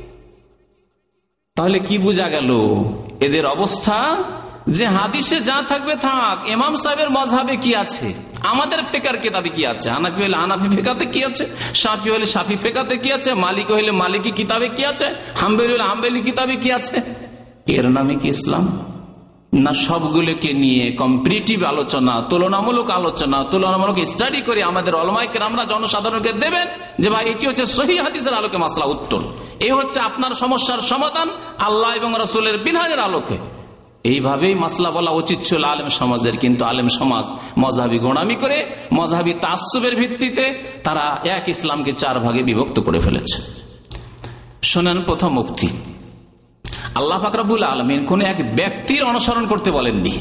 তাহলে কি বোঝা গেল এদের অবস্থা? যে হাদিসে যা থাকবে থাক, ইমাম সাহেবের মযহাবে কি আছে, আমাদের ফিকার কিতাবে কি আছে, হানাফি হলে হানাফি ফিকাতে কি আছে, শাফি হলে শাফি ফিকাতে কি আছে, মালিক হলে মালিকি কিতাবে কি আছে, হাম্বলি হলে হাম্বলি কিতাবে কি আছে। এর নামে কি ইসলাম? না সবগুলোকে নিয়ে কম্পারিটিভ আলোচনা, তুলনামূলক আলোচনা, তুলনামূলক স্টাডি করে আমাদের উলামায়ে কেরামরা জনসাধারণকে দেবেন যে ভাই এটি হচ্ছে সহিহ হাদিসের আলোকে মাসলা উত্তর, এই হচ্ছে আপনার সমস্যার সমাধান আল্লাহ এবং রাসূলের বিধানের আলোকে। এইভাবেই মাসলা বলা উচিত ছিল আলেম সমাজের। কিন্তু আলেম সমাজ মযহাবি গোঁড়ামি করে, মযহাবি তাআসসুবের ভিত্তিতে তারা এক ইসলামকে চার ভাগে বিভক্ত করে ফেলেছে। শোনেন প্রথম উক্তি, আল্লাহ পাক রব্বুল আলামিন কোন এক ব্যক্তির অনুসরণ করতে বলেননি,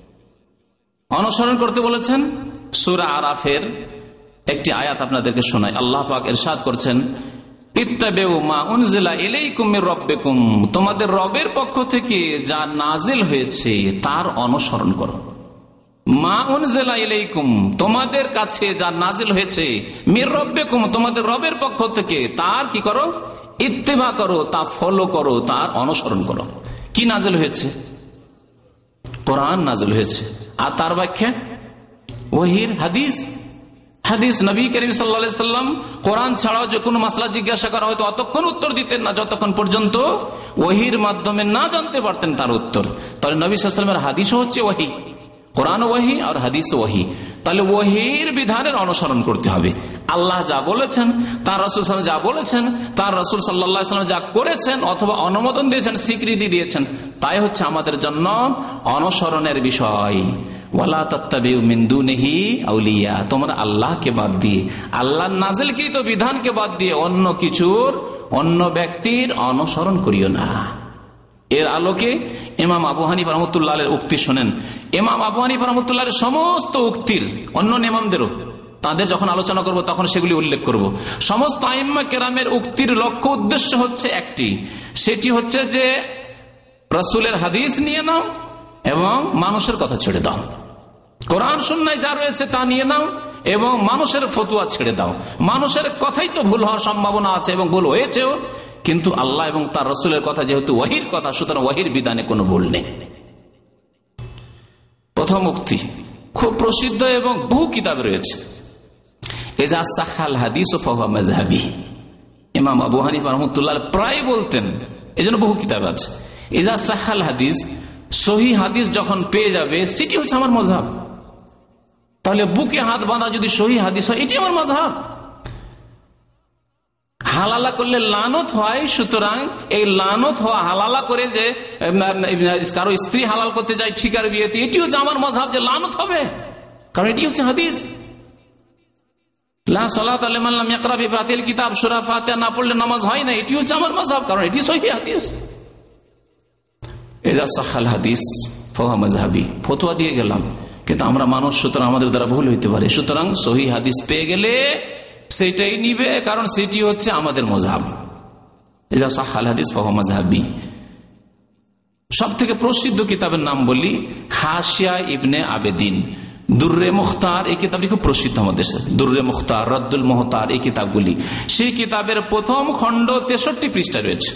অনুসরণ করতে বলেছেন। সূরা আরাফের একটি আয়াত আপনাদেরকে শোনাই। আল্লাহ পাক ইরশাদ করছেন, ইত্তাবিউ মা উনজিলা ইলাইকুম মির রাব্বিকুম, তোমাদের রবের পক্ষ থেকে যা নাজিল হয়েছে তার অনুসরণ করো। মা উনজিলা ইলাইকুম, তোমাদের কাছে যা নাজিল হয়েছে, মির রাব্বিকুম, তোমাদের রবের পক্ষ থেকে, তার কি করো? ইত্তেবা করো, তা ফলো করো, তার অনুসরণ করো। কি নাজিল হয়েছে? কোরআন নাজিল হয়েছে। আর তার ব্যাখ্যা ওহীর হাদিস। হাদিস নবী করিম সাল্লাল্লাহু আলাইহি সাল্লাম কোরআন ছাড়াও যে কোনো মাসলা জিজ্ঞাসা করা হয়তো অতক্ষণ উত্তর দিতেন না যতক্ষণ পর্যন্ত ওহীর মাধ্যমে না জানতে পারতেন তার উত্তর। তাহলে নবী সাল্লাল্লাহু আলাইহি সাল্লামের হাদিসও হচ্ছে ওহী, কোরআন ওহী আর হাদিস ওহী। তাহলে ওহীর বিধানের অনুসরণ করতে হবে। আল্লাহ যা বলেছেন, তার রাসূল সাল্লাল্লাহু আলাইহি ওয়াসাল্লাম যা বলেছেন, তার রাসূল সাল্লাল্লাহু আলাইহি ওয়াসাল্লাম যা করেছেন অথবা অনুমোদন দিয়েছেন, স্বীকৃতি দিয়েছেন, তাই হচ্ছে আমাদের জন্য অনুসরণের বিষয়। ওয়ালা তাত্তাবিউ মিন দুনিহি আউলিয়া, তোমরা আল্লাহকে বাদ দিয়ে, আল্লাহর নাজিলকৃত বিধানকে বাদ দিয়ে অন্য কিছুর, অন্য ব্যক্তির অনুসরণ করিও না। এর আলোকে ইমাম আবু হানিফা রাহমাতুল্লাহির উক্তি শোনেন। ইমাম আবু হানিফা রাহমাতুল্লাহির সমস্ত উক্তির, অন্য ইমামদেরও তাদের যখন আলোচনা করব তখন সেগুলি উল্লেখ করব। সমস্ত আইম্মা কেরামের উক্তির লক্ষ্য উদ্দেশ্য হচ্ছে একটি, সেটি হচ্ছে যে রাসূলের হাদিস নিয়ে নাও এবং মানুষের কথা ছেড়ে দাও। কোরআন সুন্নায় যা রয়েছে তা নিয়ে নাও এবং মানুষের ফতোয়া ছেড়ে দাও। মানুষের কথাই তো ভুল হওয়ার সম্ভাবনা আছে এবং ভুল হয়েছেও, কিন্তু আল্লাহ এবং তার রাসূলের কথা যেহেতু ওহীর কথা, সুতরাং ওহীর বিধানে কোনো ভুল নেই। প্রথম উক্তি খুব প্রসিদ্ধ এবং বহু কিতাবে রয়েছে, ইজা সাহাল হাদিস ফাহুয়া মাযহাবি। ইমাম আবু হানিফা রাহমাতুল্লাহ প্রায় বলতেন, এজন্য বহু কিতাব আছে, ইজা সাহাল হাদিস, সহিহ হাদিস যখন পেয়ে যাবে সেটি হচ্ছে আমার মযহাব। তাহলে বুকে হাত বাঁধা যদি সহিহ হাদিস হয় এটি আমার মযহাব। হালালা করলে লানত হয়, সুতরাং এই লানত হওয়া হালালা করে যে কারো স্ত্রী হালাল করতে যায় ঠিকার বিয়েতে, এটি হচ্ছে আমার মযহাব যে লানত হবে, কারণ এটি হচ্ছে হাদিস। লা সালাত লিমান লাম ইয়াকরা বিফাতিল কিতাব, সূরা ফাতিহা না পড়লে নামাজ হয় না, এটি হচ্ছে আমার মযহাব, কারণ এটি সহিহ হাদিস। ইজা সাহাল হাদিস ফাহুয়া মাযহাবি, ফতোয়া দিয়ে গেলাম, কিন্তু আমরা মানুষ, সুতরাং আমাদের দ্বারা ভুল হইতে পারে। সুতরাং সহিহ হাদিস পেয়ে গেলে সেটাই নিবে, কারণ সেটি হচ্ছে আমাদের মযহাব। ইজা সাহাল হাদিস ফাহুয়া মাযহাবি। সব থেকে প্রসিদ্ধ কিতাবের নাম বলি, হাশিয়া ইবনে আবেদিন, দুররে মুখতার, এই কিতাবটি খুব প্রসিদ্ধ আমাদের দেশে। দুররে মুখতার, রদ্দুল মুহতার, এই কিতাবগুলি, সেই কিতাবের প্রথম খণ্ড তেষট্টি পৃষ্ঠা রয়েছে।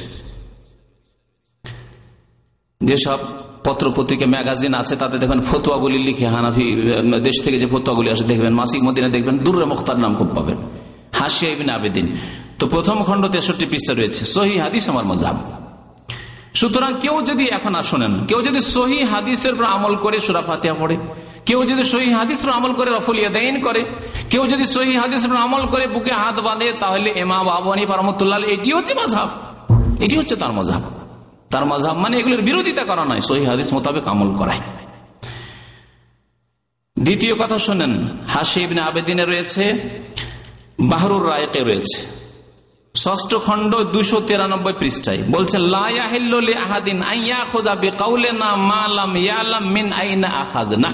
যেসব পত্র পত্রিকা ম্যাগাজিন আছে তাতে দেখবেন ফতোয়াগুলি লিখে, হানাফি দেশ থেকে যে ফতোয়াগুলি আসে দেখবেন, মাসিক মদিনা দেখবেন দুররে মুখতার নাম খুব পাবেন, হাশিয়া ইবনে আবেদিন। তো প্রথম খণ্ড তেষট্টি পৃষ্ঠা রয়েছে, সহিহ হাদিস আমার মযহাব। সুতরাং কেউ যদি, এখন শোনেন, কেউ যদি সহিহ হাদিসের উপর আমল করে সূরা ফাতিহা পড়ে, কেউ যদি সহিহ হাদিসের উপর আমল করে রফুল ইয়াদাইন করে, কেউ যদি সহিহ হাদিসের উপর আমল করে বুকে হাত বাঁধে, তাহলে ইমাম আবু হানিফা রাহমাতুল্লাহ এটি হচ্ছে মযহাব, এটি হচ্ছে তার মযহাব। তার মযহাব মানে এগুলোর বিরোধিতা করা নয়, সহিহ হাদিস মোতাবেক আমল করায়। দ্বিতীয় কথা শোনেন, হাশিয়া ইবনে আবেদিনে রয়েছে, বাহরুর রায়কে রয়েছে, ষষ্ঠ খণ্ড দুশো তিরানব্বই পৃষ্ঠায় বলছে, লা ইয়াহিল্লু লিআহাদিন আন ইয়াখুযা বিকাউলিনা মা লাম ইয়ালাম মিন আইনা আখাযনা।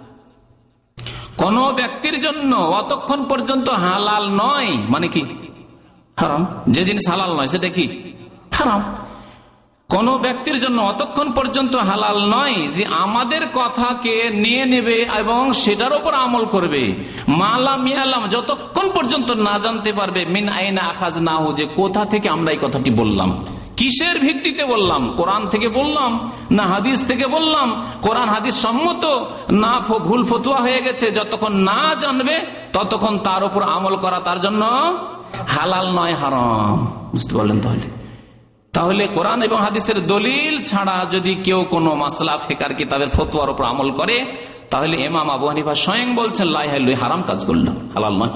কোন ব্যক্তির জন্য অতক্ষণ পর্যন্ত হালাল নয়, মানে কি হারাম, যে জিনিস হালাল নয় সেটা কি হারাম। কোন ব্যক্তির জন্য অতক্ষণ পর্যন্ত হালাল নয় যে আমাদের কথাকে নিয়ে নেবে এবং সেটার উপর আমল করবে, মালাম ইয়ালাম, যতক্ষণ পর্যন্ত না জানতে পারবে মিন আইনা আখাযনাহু, যে কোথা থেকে আমরা এই কথাটি বললাম, কিসের ভিত্তিতে বললাম, কোরআন থেকে বললাম না হাদিস থেকে বললাম, কোরআন হাদিস সম্মত না ভুল ফতুয়া হয়ে গেছে, যতক্ষণ না জানবে ততক্ষণ তার উপর আমল করা তার জন্য হালাল নয়, হারাম। বুঝতে পারলেন? তাহলে তাহলে কোরআন এবং হাদিসের দলিল ছাড়া যদি কেউ কোনো মাসলা ফিকার কিতাবের ফতোয়ার উপর আমল করে, তাহলে ইমাম আবু হানিফা স্বয়ং বলছেন লা ইলাহা হারাম কাজ করলো, হালাল নয়।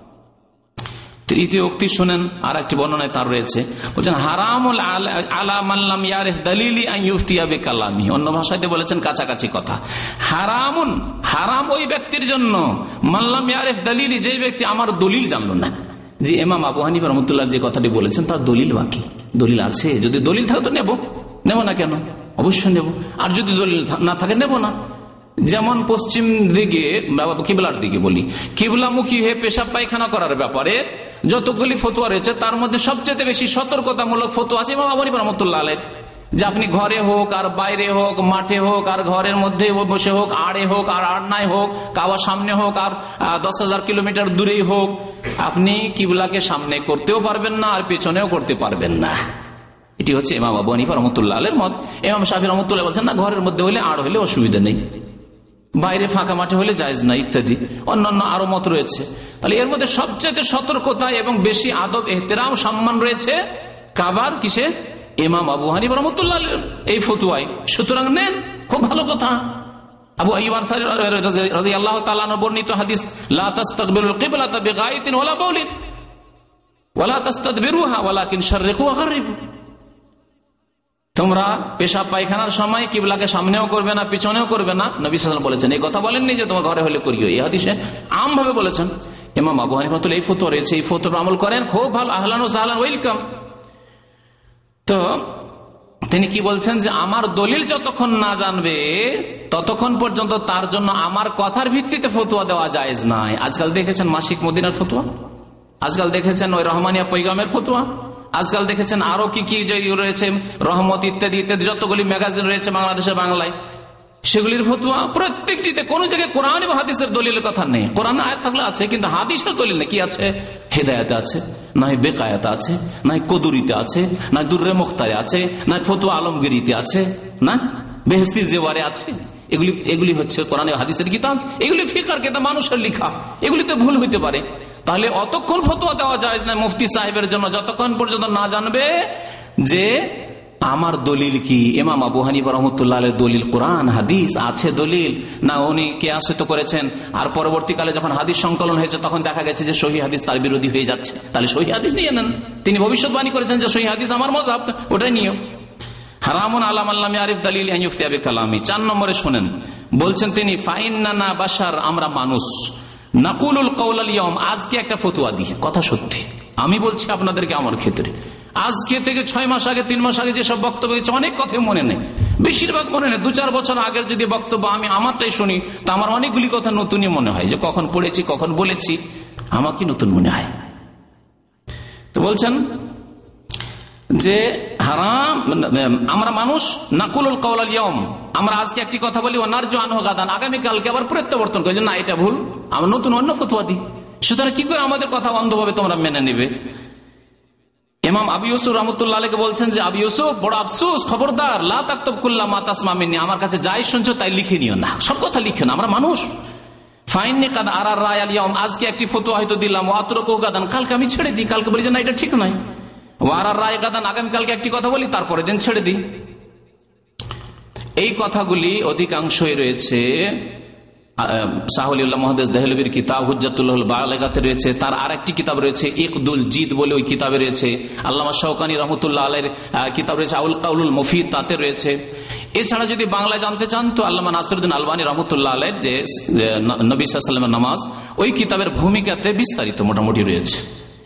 তৃতীয় উক্তি শুনেন, আর একটি বর্ণনায় তার রয়েছে, বলছেন হারামুল আলা মান লাম ইয়ারিফ দালিলি আন ইফতিয়া বিকালামি। অন্য ভাষায় বলেছেন কাছাকাছি কথা, হারামুন, হারাম ওই ব্যক্তির জন্য, মান লাম ইয়ারিফ দালিলি, যে ব্যক্তি আমার দলিল জানলো না। যে ইমাম আবু হানিফা রাহমাতুল্লাহ যে কথাটি বলেছেন তার দলিল বাকি, দলিল আছে, যদি দলিল থাকে তো নেব, নেব না কেন, অবশ্যই নেব, আর যদি দলিল না থাকে নেব না। যেমন পশ্চিম দিকে কিবলার দিকে বলি, কিবলামুখী হয়ে পেশাব পায়খানা করার ব্যাপারে যতগুলি ফতোয়া রয়েছে তার মধ্যে সবচেয়ে বেশি সতর্কতামূলক ফতোয়া আছে ইমাম আবু হানিফা রাহমাতুল্লাহ আলাইহির, যে আপনি ঘরে হোক আর বাইরে হোক, মাঠে হোক আর ঘরের মধ্যে বসে হোক, আড়ে হোক আর আড়নায় হোক, কাবা সামনে হোক আর দশ হাজার কিলোমিটার দূরেই হোক, আপনি কিবলাকে সামনে করতেও পারবেন না আর পেছনেও করতে পারবেন না। এটি হচ্ছে ইমাম আবু হানিফা রাহমাতুল্লাহ আলাইহির মত। ইমাম শাফি রাহমাতুল্লাহ বলছেন না, ঘরের মধ্যে হলে আড় হলে অসুবিধা নেই, বাইরে ফাঁকা মাঠে হলে জায়েজ না, ইত্যাদি অন্যান্য আরো মত রয়েছে। তাহলে এর মধ্যে সবচেয়ে সতর্কতা এবং বেশি আদব এহতেরাম সম্মান রয়েছে কাবার কিসে, ইমাম আবু হানিফা রাহমাতুল্লাহ আলাইহির এই ফতোয়ায়। সুতরাং নেন, খুব ভালো কথা। আবু আইয়ুব আনসারী রাদিয়াল্লাহু তাআলা আনহু বর্ণিত হাদিস, লা তাস্তাকবিলুল কিবলাতা বিগাইতিন ওয়ালা বাউলিন ওয়ালা তাস্তাদবিরুহা ওয়ালাকিন শাররিকু ওয়া গাররিবু। তোমরা পেশাব পায়খানার সময় কিবলাকে সামনেও করবে না পিছনেও করবে না, নবী সাল্লাল্লাহু আলাইহি ওয়াসাল্লাম বলেছেন। এই কথা বলেননি যে তোমার ঘরে হলে করিও, এই হাদিসে আমভাবে বলেছেন। ইমাম আবু হানিফা রাহমাতুল্লাহ এই ফতোয়া রয়েছে, এই ফতোয়ার আমল করেন, খুব ভালো, আহলান ওয়া সাহলান, ওয়েলকাম। তো তিনি কি বলছেন যে আমার দলিল যতক্ষণ না জানবে ততক্ষণ পর্যন্ত তার জন্য আমার কথার ভিত্তিতে ফতোয়া দেওয়া জায়েজ নাই। আজকাল দেখেছেন মাসিক মদিনার ফতোয়া, আজকাল দেখেছেন ওই রহমানিয়া পৈগামের ফতোয়া, আজকাল দেখেছেন আরো কি কি যে রয়েছে রহমত ইত্যাদি ইত্যাদি যতগুলি ম্যাগাজিন রয়েছে বাংলাদেশের বাংলায়, সেগুলির ফতোয়া প্রত্যেকটিতে কোন জায়গায় কোরআন এবং হাদিসের দলিলের কথা নেই। কোরআন আয়াত থাকলে আছে, কিন্তু হাদিসের দলিল নেই। কি আছে? হেদায়েতে আছে, নয় বেকায়াতে আছে, নয় কদুরিতে আছে, নয় দুররে মুখতারে আছে, নয় ফতোয়া আলমগিরিতে আছে, না বেহেশতি জেওয়ারে আছে। এগুলি এগুলি হচ্ছে কোরআন এবং হাদিসের কিতাব, এগুলি ফিকার কিতাব, মানুষের লেখা, এগুলিতে ভুল হইতে পারে। তাহলে অতক্ষণ ফতোয়া দেওয়া যায় না মুফতি সাহেবের জন্য যতক্ষণ পর্যন্ত না জানবে যে আমার দলিল কি। ইমাম আবু হানিফা রাহমাতুল্লাহ আলাইহির দলিল কোরআন হাদিস আছে, দলিল না উনি কিয়াসিত করেছেন, আর পরবর্তীকালে যখন হাদিস সংকলন হয়েছে তখন দেখা গেছে যে সহিহ হাদিস তার বিরোধী হয়ে যাচ্ছে, তাহলে সহিহ হাদিস নিয়ে নেন। তিনি ভবিষ্যৎবাণী করেছেন যে সহিহ হাদিস আমার মাযহাব, ওটাই নিও। হারামুন আলা মান লাম ইয়ারিফ দালিল আন ইফতিয়া বিকালামি। চার নম্বরে শুনেন, বলছেন তিনি ফাইন্নানা বাশার, আমরা মানুষ, নাকুলুল কাওলাল ইয়াউম, আজকে একটা ফতোয়া দিই, কথা সত্যি আমি বলছি আপনাদেরকে, আমার ক্ষেত্রে আজকে থেকে ছয় মাস আগে তিন মাস আগে যেসব বক্তব্য হয়েছে অনেক কথাই মনে নেই, বেশিরভাগ মনে নেই। দু চার বছর আগের যদি বক্তব্য আমি আমারটাই শুনি তা আমার অনেকগুলি কথা নতুনই মনে হয়, যে কখন পড়েছি কখন বলেছি, আমাকে নতুন মনে হয়। তো বলছেন যে হারাম, আমরা মানুষ, নাকুলুল কাওলাল ইয়াউম, আমরা আজকে একটি কথা বলি, ওয়ানারজু আনহু গাদান, আগামীকালকে আবার প্রত্যাবর্তন করি, না এটা ভুল, আমরা নতুন অন্য ফতোয়া দিই। সুতরাং কি করে আমাদের কথা অন্ধভাবে তোমরা মেনে নেবে? ইমাম আবু ইউসুফ রাহমাতুল্লাহ আলাইহি বলছেন যে আবু ইউসুফ বড় আফসোস, খবরদার, লা তাকতুব কুল্লা মা তাসমা মিন্নি, আমার কাছে যাই শুনছো তাই লিখে নিও না, সব কথা লিখো না, আমরা মানুষ। ফাইন্নি কাদ আরার রায় আল ইয়াউম, আজকে একটি ফতোয়া হয়তো দিলাম, ওয়া আতরুকু গাদান, কালকে আমি ছেড়ে দিই, কালকে বলি যে না এটা ঠিক নয়। ওয়া আরার রায় গাদান, আগামীকালকে একটি কথা বলি, তারপরে দিন ছেড়ে দিই। এই কথাগুলি অধিকাংশই রয়েছে শাহওয়ালিউল্লাহ মুহাদ্দিস দেহলভির কিতাব হুজ্জাতুল বালাগাতে রয়েছে, তার আরেকটি কিতাব রয়েছে ইকদুল জিদ বলে, ওই কিতাবে রয়েছে। আল্লামা শাওকানি রাহমাতুল্লাহ আলাইহির কিতাব রয়েছে আউল কাউলুল মুফিদ, তাতে রয়েছে। এছাড়া যদি বাংলায় জানতে চান তো আল্লামা নাসিরউদ্দিন আলবানী রাহমাতুল্লাহ আলাইহির যে নবী সাল্লাল্লাহু আলাইহি ওয়াসাল্লামের নামাজ, ওই কিতাবের ভূমিকাতে বিস্তারিত মোটামুটি রয়েছে।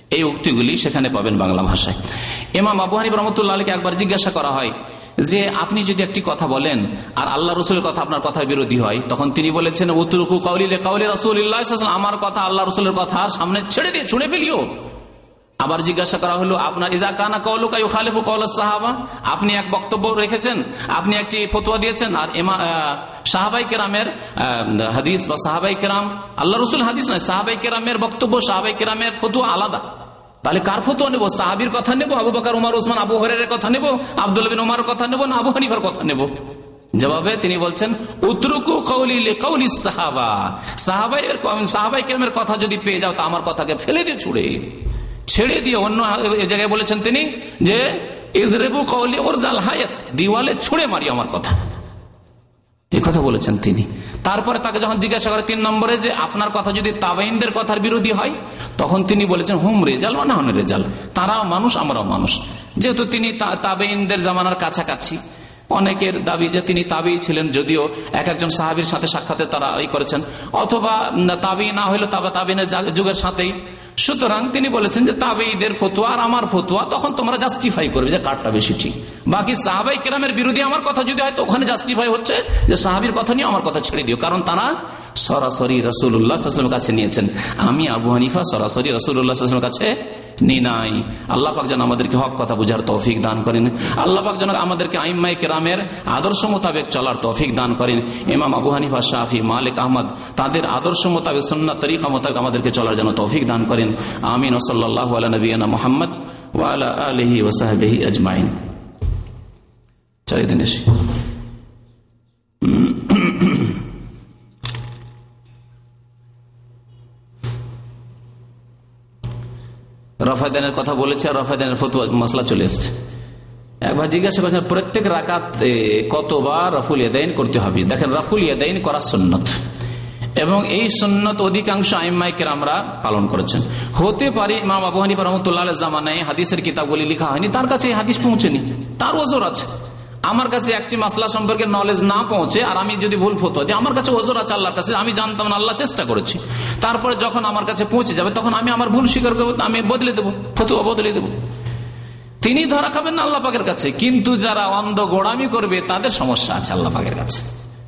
এই উক্তিগুলি সেখানে পাবেন বাংলা ভাষায়। ইমাম আবু হানিফা রাহমাতুল্লাহ আলাইহি একবার জিজ্ঞাসা করা হয় যে আপনি যদি একটি কথা বলেন আর আল্লাহ রসুলের কথা আপনার কথার বিরোধী হয়, তখন তিনি বলেছেন উতরুকু কাউলি লিকাউলি রাসূলিল্লাহ সাল্লাল্লাহু আলাইহি ওয়াসাল্লাম, আমার কথা আল্লাহ রসুলের কথা সামনে ছেড়ে দিয়ে ছুঁড়ে ফেলিও। আবার জিজ্ঞাসা করা হলো আপনার ইজা কানা কাউলুকা ইউখালিফু কাওলাস সাহাবা, আপনি এক বক্তব্য রেখেছেন, আপনি একটি ফতোয়া দিয়েছেন আর সাহাবাই কেরামের হাদিস বা সাহাবাই কেরাম, আল্লাহ রসুল হাদিস নয়, সাহাবাই কেরামের বক্তব্য সাহাবাই কেরামের ফতোয়া আলাদা, তাহলে কার ফতোয়া নেব? সাহাবীর কথা নেব, আবু বকর উমর ওসমান আবু হুরায়রার কথা নেব, আব্দুল্লাহ বিন উমরের কথা নেব, না আবু হানিফার কথা নেব? জবাবে তিনি বলছেন উতরুকু কাউলি লিকাউলিস সাহাবা, সাহাবাইয়ের সাহাবাই কেরামের কথা যদি পেয়ে যাও তা আমার কথাকে ফেলে দিয়ে ছুড়ে ছেড়ে দিয়ে। অন্য জায়গায় বলেছেন তিনি যে ইজরিবু কাউলি উরজাল হায়াত, দিওয়ালে ছুঁড়ে মারি আমার কথা, এই কথা বলেছেন তিনি। তারপরে তাকে যখন জিজ্ঞাসা করে তিন নম্বরে যে আপনার কথা যদি তাবেঈনদের কথার বিরোধী হয়, তখন তিনি বলেছেন হুম রেজাল ওয়া নাহনু রেজাল, তারাও মানুষ আমরাও মানুষ। যেহেতু তিনি তাবেঈনদের জামানার কাছাকাছি, অনেকের দাবি যে তিনি তাবেঈ ছিলেন, যদিও এক একজন সাহাবীর সাথে সাক্ষাতে তারা এই করেছেন, অথবা তাবেঈ না হইলো তাবা তাবেঈনের যুগের সাথেই। সুতরাং তিনি বলেছেন যে তাবেঈদের ফতোয়া আর আমার ফতোয়া, তখন তোমরা জাস্টিফাই করবে যে কারটা বেশি ঠিক। বাকি সাহাবাই কেরামের বিরোধী আমার কথা যদি হয় তো ওখানে জাস্টিফাই হচ্ছে যে সাহাবীর কথা নিয়ে আমার কথা ছেড়ে দিও, কারণ তারা সরাসরি রাসূলুল্লাহ সাল্লাল্লাহু আলাইহি ওয়াসাল্লামের কাছে নিয়েছেন, আমি আবু হানিফা সরাসরি রাসূলুল্লাহ সাল্লাল্লাহু আলাইহি ওয়াসাল্লামের কাছে নি নাই। আল্লাহ পাক যেন আমাদেরকে হক কথা বুঝার তৌফিক দান করেন, আল্লাহ পাক যেন আমাদেরকে আইম্মায়ে কেরামের আদর্শ মোতাবেক চলার তৌফিক দান করেন। ইমাম আবু হানিফা, শাফি, মালিক, আহমদ তাদের আদর্শ মোতাবেক সুন্নাত তরিকা মোতাবেক আমাদেরকে চলার জন্য তৌফিক দান করেন। আমিন। ওয়া সাল্লাল্লাহু আলা নবিয়িনা মুহাম্মদ ওয়া আলা আলিহি ওয়া সাহবিহি আজমাইন। চাই দিন এসে রফাদানের কথা বলেছে, আর রফাদানের ফতোয়া মাসলা চলে এসছে। একবার জিজ্ঞাসা করছেন প্রত্যেক রাকাতে কতবার রফুল ইয়াদাইন করতে হবে? দেখেন, রফুল ইয়াদাইন করা সুন্নত এবং এই সুন্নত অধিকাংশ আইম্মায়ে কেরামরা পালন করেছেন। হতে পারে ইমাম আবু হানিফা রাহমাতুল্লাহ আলাইহির জামানায় হাদিসের কিতাবগুলি লেখা হয়নি, তার কাছে এই হাদিস পৌঁছেনি, তার ওজর আছে। আমার কাছে একটি মাসলা সম্পর্কে নলেজ না পৌঁছে আর আমি যদি ভুল ফতোয়া দিই, আমার কাছে ওজর আছে আল্লাহর কাছে, আমি জানতাম না, আল্লাহ চেষ্টা করেছি। তারপরে যখন আমার কাছে পৌঁছে যাবে তখন আমি আমার ভুল স্বীকার করবো, আমি বদলে দেবো, ফতোয়া বদলে দেবো। তিনি ধরা খাবেন না আল্লাহ পাকের কাছে, কিন্তু যারা অন্ধ গোড়ামি করবে তাদের সমস্যা আছে আল্লাহ পাকের কাছে।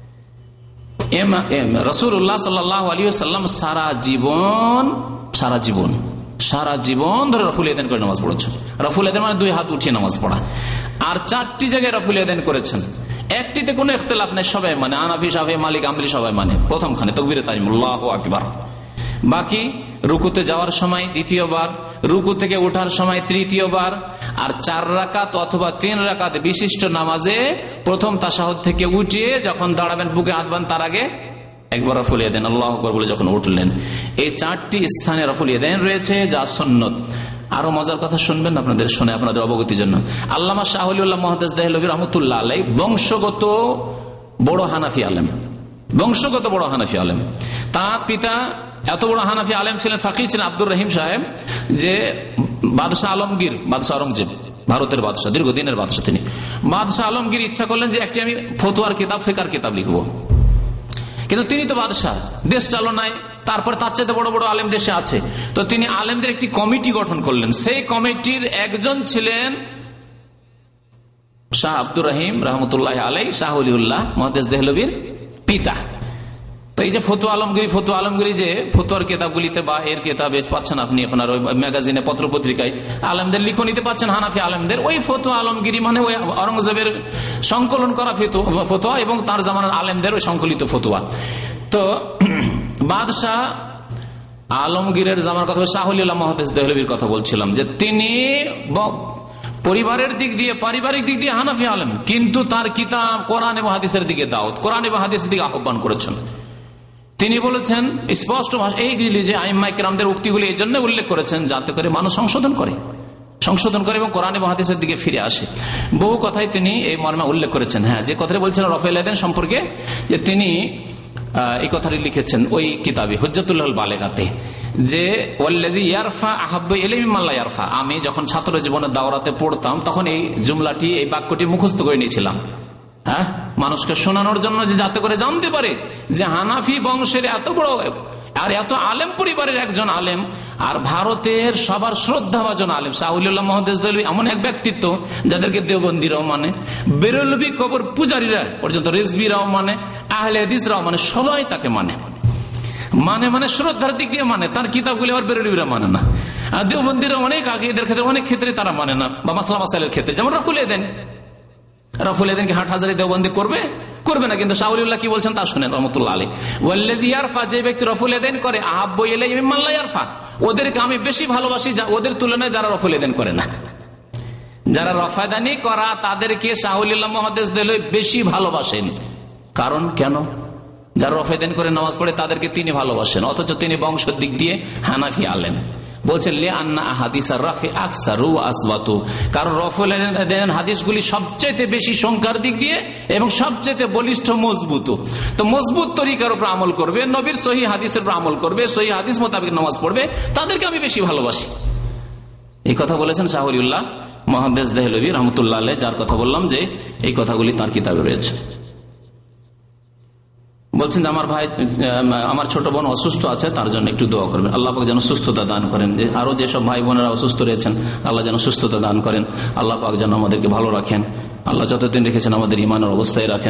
রাসূলুল্লাহ সাল্লাল্লাহু আলাইহি ওয়াসাল্লাম সারা জীবন সারা জীবন সারা জীবন ধরে রফুল ইয়াদাইন করে নামাজ পড়েছেন। রফুল ইয়াদাইন মানে দুই হাত উঠিয়ে নামাজ পড়া। আর চারটি জায়গায় রফুল ইয়াদাইন করেছেন, একটিতে কোনো ইখতিলাফ নেই, সবাই মানে, হানাফি, শাফি, মালিক, হাম্বলি সবাই মানে। প্রথমখানে তাকবীরে তাহরিম আল্লাহু আকবার, বাকি রুকুতে যাওয়ার সময় দ্বিতীয়বার, রুকু থেকে ওঠার সময় তৃতীয়বার, আর চার রাকাত অথবা তিন রাকাত বিশিষ্ট নামাজে প্রথম তাশাহুদ থেকে উঠিয়ে যখন দাঁড়াবেন বুকে হাত বাঁধ তার আগে একবার রফুল ইয়াদাইন আল্লাহু আকবার বলে যখন উঠলেন। এই চারটি স্থানে রফুল ইয়াদাইন রয়েছে যা সুন্নত। আরো মজার কথা শুনবেন আপনাদের, শুনে আপনাদের অবগতির জন্য। আল্লামা শাহ ওলিউল্লাহ মুহাদ্দিস দেহলভী রাহমাতুল্লাহ আলাইহি বংশগত বড় হানাফি আলেম, বংশগত বড় হানাফি আলেম। তার পিতা এত বড় হানাফি আলেম ছিলেন, ফাকিহ ছিলেন আব্দুর রহিম সাহেব, যে বাদশাহ আলমগীর, বাদশাহ আওরঙ্গজেব, ভারতের বাদশাহ, দীর্ঘদিনের বাদশাহ তিনি। বাদশাহ আলমগীর ইচ্ছা করলেন যে একটি আমি ফতোয়ার কিতাব, ফিকহের কিতাব লিখবো, কিন্তু তিনি তো বাদশাহ, দেশ চালনায়, তারপর তার চাইতে বড় বড় আলেম দেশে আছে। তো তিনি আলেমদের একটি কমিটি গঠন করলেন। সেই কমিটির একজন ছিলেন শাহ আব্দুর রহিম রহমতুল্লাহ আলাইহি, শাহ ওলিউল্লাহ মুহাদ্দিস দেহলভীর পিতা। তো এই যে ফতোয়া আলমগিরি, ফতোয়া আলমগিরি যে ফতোয়ার কিতাবগুলিতে বা এর কিতাবে পাচ্ছেন আপনি আপনার ওই ম্যাগাজিনে, পত্র পত্রিকায় আলেমদের লিখনিতে পাচ্ছেন, হানাফি আলেমদের। ওই ফতোয়া আলমগিরি মানে ওই আওরঙ্গজেবের সংকলন করা ফতোয়া এবং তার জামানার আলেমদের ওই সংকলিত ফতোয়া। তো বাদশাহ আলমগীরের জামানার কথা, শাহ ওলিউল্লাহ মুহাদ্দিস দেহলভীর কথা বলছিলাম, যে তিনি পরিবারের দিক দিয়ে, পারিবারিক দিক দিয়ে হানাফি আলেম, কিন্তু তার কিতাব কোরআন এবং হাদিসের দিকে দাওয়াত, কোরআন এবং হাদিসের দিকে আহ্বান করেছেন। তিনি বলেছেন স্পষ্ট ভাষা, এইগুলি যে আইম্মায়ে কেরামদের উক্তিগুলি এই জন্য উল্লেখ করেছেন যাতে করে মানুষ সংশোধন করে সংশোধন করে এবং কোরআন এবং হাদিসের দিকে ফিরে আসে। বহু কথাই তিনি এই মর্মে উল্লেখ করেছেন। হ্যাঁ, যে কথাটি বলছেন রফুল ইয়াদাইন সম্পর্কে, যে তিনি এই কথাটি লিখেছেন ওই কিতাবে হুজ্জাতুল বালেগাতে, যে ওয়াল্লাযী ইয়ারফা আহাব্বু ইলাইহি মিম্মা লা ইয়ারফা। আমি যখন ছাত্র জীবনে দাওরাতে পড়তাম তখন এই জুমলাটি, এই বাক্যটি মুখস্থ করে নিয়েছিলাম। হ্যাঁ, মানুষকে শোনানোর জন্য, যে যাতে করে জানতে পারে যে হানাফি বংশের এত বড় আর এত আলেম পরিবারের একজন আলেম, আর ভারতের সবার শ্রদ্ধাভাজন আলেম শাহুলিল্লাহ মহদেশ দেহলভী এমন এক ব্যক্তিত্ব যাদেরকে দেওবন্দিরাও মানে, বেরলভী কবর পূজারীরা পর্যন্ত, রেজবিরাও মানে, আহলে হাদিসরাও মানে, সবাই তাকে মানে মানে মানে শ্রদ্ধার দিক দিয়ে মানে। তার কিতাবগুলি আবার বেরলভীরা মানে না, আর দেওবন্দিরা অনেক আগে এদের ক্ষেত্রে অনেক ক্ষেত্রে তারা মানে না, বা মাসলা মাসাইলের ক্ষেত্রে, যেমন রফুল এদেন। রফুল এদেনকে হাট হাজারি দেওবন্দি করবে করবে না, কিন্তু শাহুলিল্লাহ কি বলছেন তা শুনেন রহমতুল্লাহ আলাইহি। ওয়াল্লাযী ইয়ারফা, যে ব্যক্তি রফুল এদেন করে, আহাব্বু ইলাইহি মিম্মান লা ইয়ারফা, ওদেরকে আমি বেশি ভালোবাসি ওদের তুলনায় যারা রফুল এদেন করে না। যারা রফাদানি করা তাদেরকে শাহুলিল্লাহ মুহাদ্দিস দেহলভী বেশি ভালোবাসেন। কারণ কেন? যারা রফাদানি করে নামাজ পড়ে তাদেরকে তিনি ভালোবাসেন, অথচ তিনি বংশের দিক দিয়ে হানাফি আলেম। বলছেন লে আন্না হাদিস রাফি আকসারু আসবাতু, কারণ রফুল এদেন হাদিসগুলি সবচেয়ে বেশি সংখ্যার দিক দিয়ে এবং সবচেয়ে বলিষ্ঠ মজবুত। তো মজবুত তরিকার উপর আমল করবে, নবীর সহি হাদিসের উপর আমল করবে, সহি হাদিস মোতাবেক নামাজ পড়বে, তাদেরকে আমি বেশি ভালোবাসি। এই কথা বলেছেন শাহুলিল্লাহ মুহাদ্দিস দেহলভী রহমতুল্লাহ আলাইহি, যার কথা বললাম যে এই কথাগুলি তার কিতাবে রয়েছে। বলছেন যে আমার ভাই, আমার ছোট বোন অসুস্থ আছে, তার জন্য একটু দোয়া করবেন, আল্লাহ পাক যেন সুস্থতা দান করেন। যে আরো যেসব ভাই বোনেরা অসুস্থ রয়েছেন আল্লাহ যেন সুস্থতা দান করেন, আল্লাহ পাক যেন আমাদেরকে ভালো রাখেন, আল্লাহ যতদিন রেখেছেন আমাদের ইমানের অবস্থায় রাখেন।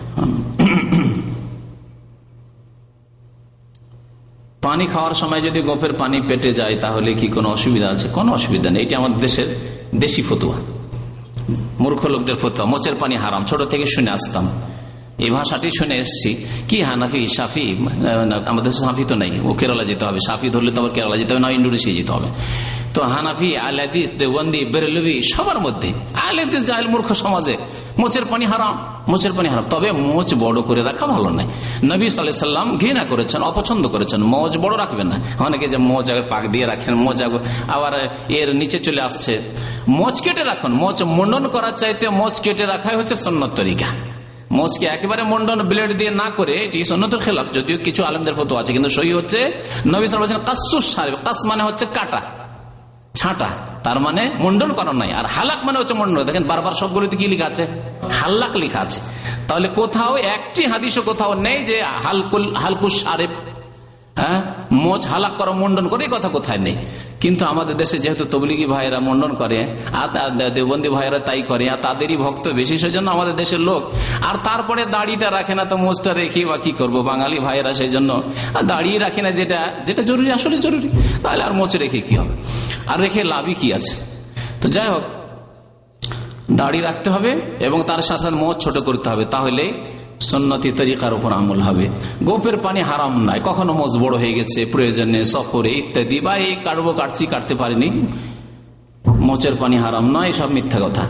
পানি খাওয়ার সময় যদি গোপের পানি পেটে যায় তাহলে কি কোনো অসুবিধা আছে? কোনো অসুবিধা নেই, এটি আমাদের দেশের দেশি ফতুয়া, মূর্খ লোকদের ফতুয়া। মোচের পানি হারাম, ছোট থেকে শুনে আসতাম, এই ভাষাটি শুনে এসছি। কি হানাফি সাফি, আমাদের সাফি তো নেই, ও কেরালা যেতে হবে, সাফি ধরলে তো আবার কেরালা যেতে হবে, না ইন্ডোনেশিয়া যেতে হবে। তো হানাফি, আহলে হাদিস, দেওবন্দি, বেরলভী সবার মধ্যে আহলে হাদিস জাহেল মূর্খ সমাজে মোচের পানি হারাম, মোচের পানি হারাম। তবে মোচ বড় করে রাখা ভালো নয়, নবী সাল্লাল্লাহু আলাইহি সাল্লাম ঘৃণা করেছেন, অপছন্দ করেছেন। মোচ বড় রাখবেন না, অনেকে যে মোচ পাক দিয়ে রাখেন, মোচ আবার এর নিচে চলে আসছে। মোচ কেটে রাখুন, মোচ মুন্ডন করার চাইতে মোচ কেটে রাখাই হচ্ছে সুন্নত তরিকা। মোচকে একেবারে মুন্ডন ব্লেড দিয়ে না করে, এটি সুন্নতের খেলাফ, যদিও কিছু আলেমদের ফতোয়া আছে, কিন্তু সহি হচ্ছে নবী সাল্লাল্লাহু আলাইহি ওয়াসাল্লাম কাসসুস শারিব, কাস মানে হচ্ছে কাটা ছাঁটা, তার মানে মুন্ডন করা নয়। আর হালাক মানে হচ্ছে মুন্ডন। দেখেন বারবার সবগুলোতে কি লেখা আছে? হাল্লাক লেখা আছে। তাহলে কোথাও একটি হাদিসও কোথাও নেই যে হালকুল হালকুস শারিব, হ্যাঁ মোচ হালাক করা, মুন্ডন করে, এই কথা কোথায় নেই। কিন্তু আমাদের দেশে যেহেতু তবলিগি ভাইরা মুন্ডন করে, আর দেওবন্দি ভাইরা তাই করে, আর তাদেরই ভক্ত বেশি, সেজন্য আমাদের দেশের লোক আর তারপরে দাড়িটা রাখে না, তো মোচটা রেখে বা কি করবো, বাঙালি ভাইরা সেই জন্য দাড়ি রাখে না, যেটা যেটা জরুরি, আসলে জরুরি, তাহলে আর মোচ রেখে কি হবে, আর রেখে লাভই কি আছে। তো যাই হোক, দাড়ি রাখতে হবে এবং তার সাথে মোচ ছোট করতে হবে, তাহলে সুন্নতি তরিকার উপর আমল হবে। গোপের পানি হারাম নয়, কখনো মোচ বড় হয়ে গেছে প্রয়োজনে, সফরে ইত্যাদি, বা এই কাটবো কাটছি কাটতে পারিনি, মোচের পানি হারাম নয়, সব মিথ্যা কথা।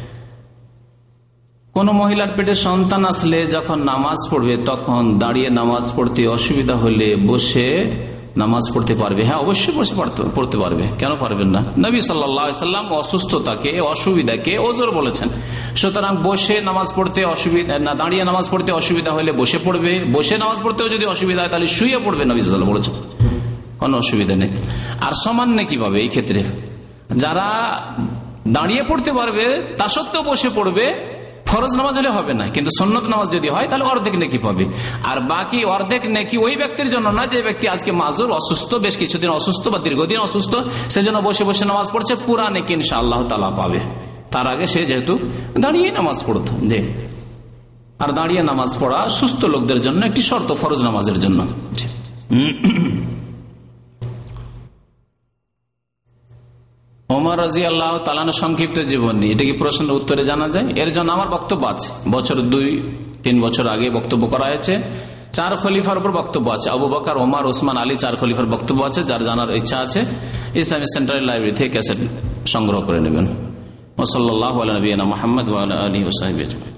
কোন মহিলার পেটে সন্তান আসলে যখন নামাজ পড়বে তখন দাঁড়িয়ে নামাজ পড়তে অসুবিধা হলে বসে নামাজ পড়তে পারবে? হ্যাঁ, অবশ্যই বসে পড়তে পারবে, কেন পারবেন না? নবী সাল্লাল্লাহু আলাইহি সাল্লাম অসুস্থতাকে, অসুবিধাকে ওজর বলেছেন। সুতরাং বসে নামাজ পড়তে অসুবিধা না, দাঁড়িয়ে নামাজ পড়তে অসুবিধা হলে বসে পড়বে, বসে নামাজ পড়তেও যদি অসুবিধা হয় তাহলে শুয়ে পড়বে, নবী সাল্লাল্লাহু আলাইহি সাল্লাম বলেছেন, কোনো অসুবিধা নেই। আর সমান নেকি পাবে এই ক্ষেত্রে? যারা দাঁড়িয়ে পড়তে পারবে তা সত্ত্বেও বসে পড়বে, ফরজ নামাজ হলে হবে না, কিন্তু সুন্নত নামাজ যদি হয় তাহলে অর্ধেক নেকি পাবে। আর বাকি অর্ধেক নেকি ওই ব্যক্তির জন্য না যে ব্যক্তি আজকে মাজুর, অসুস্থ, বেশ কিছুদিন অসুস্থ বা দীর্ঘদিন অসুস্থ, সেজন্য বসে বসে নামাজ পড়ছে, পুরা নেকি ইনশাআল্লাহ তাআলা পাবে। তার আগে সে যেহেতু দাঁড়িয়ে নামাজ পড়তো। যে আর দাঁড়িয়ে নামাজ পড়া সুস্থ লোকদের জন্য একটি শর্ত, ফরজ নামাজের জন্য। ওমর রাদিয়াল্লাহু তাআলা সংক্ষিপ্ত জীবনী, এটা কি প্রশ্নের উত্তরে জানা যায়? এর জন্য আমার বক্তব্য আছে, বছর দুই তিন বছর আগে বক্তব্য করা হয়েছে। চার খলিফার উপর বক্তব্য আছে, আবু বকর, ওমর, ওসমান, আলী, চার খলিফার বক্তব্য আছে। যার জানার ইচ্ছা আছে ইসলামিক সেন্টারের লাইব্রেরি থেকে ক্যাসেট সংগ্রহ করে নেবেন। ওয়া সাল্লাল্লাহু আলা নবিয়িনা মুহাম্মদ ওয়া আলা আলিহি ওয়া সাহবিহি আজমাইন।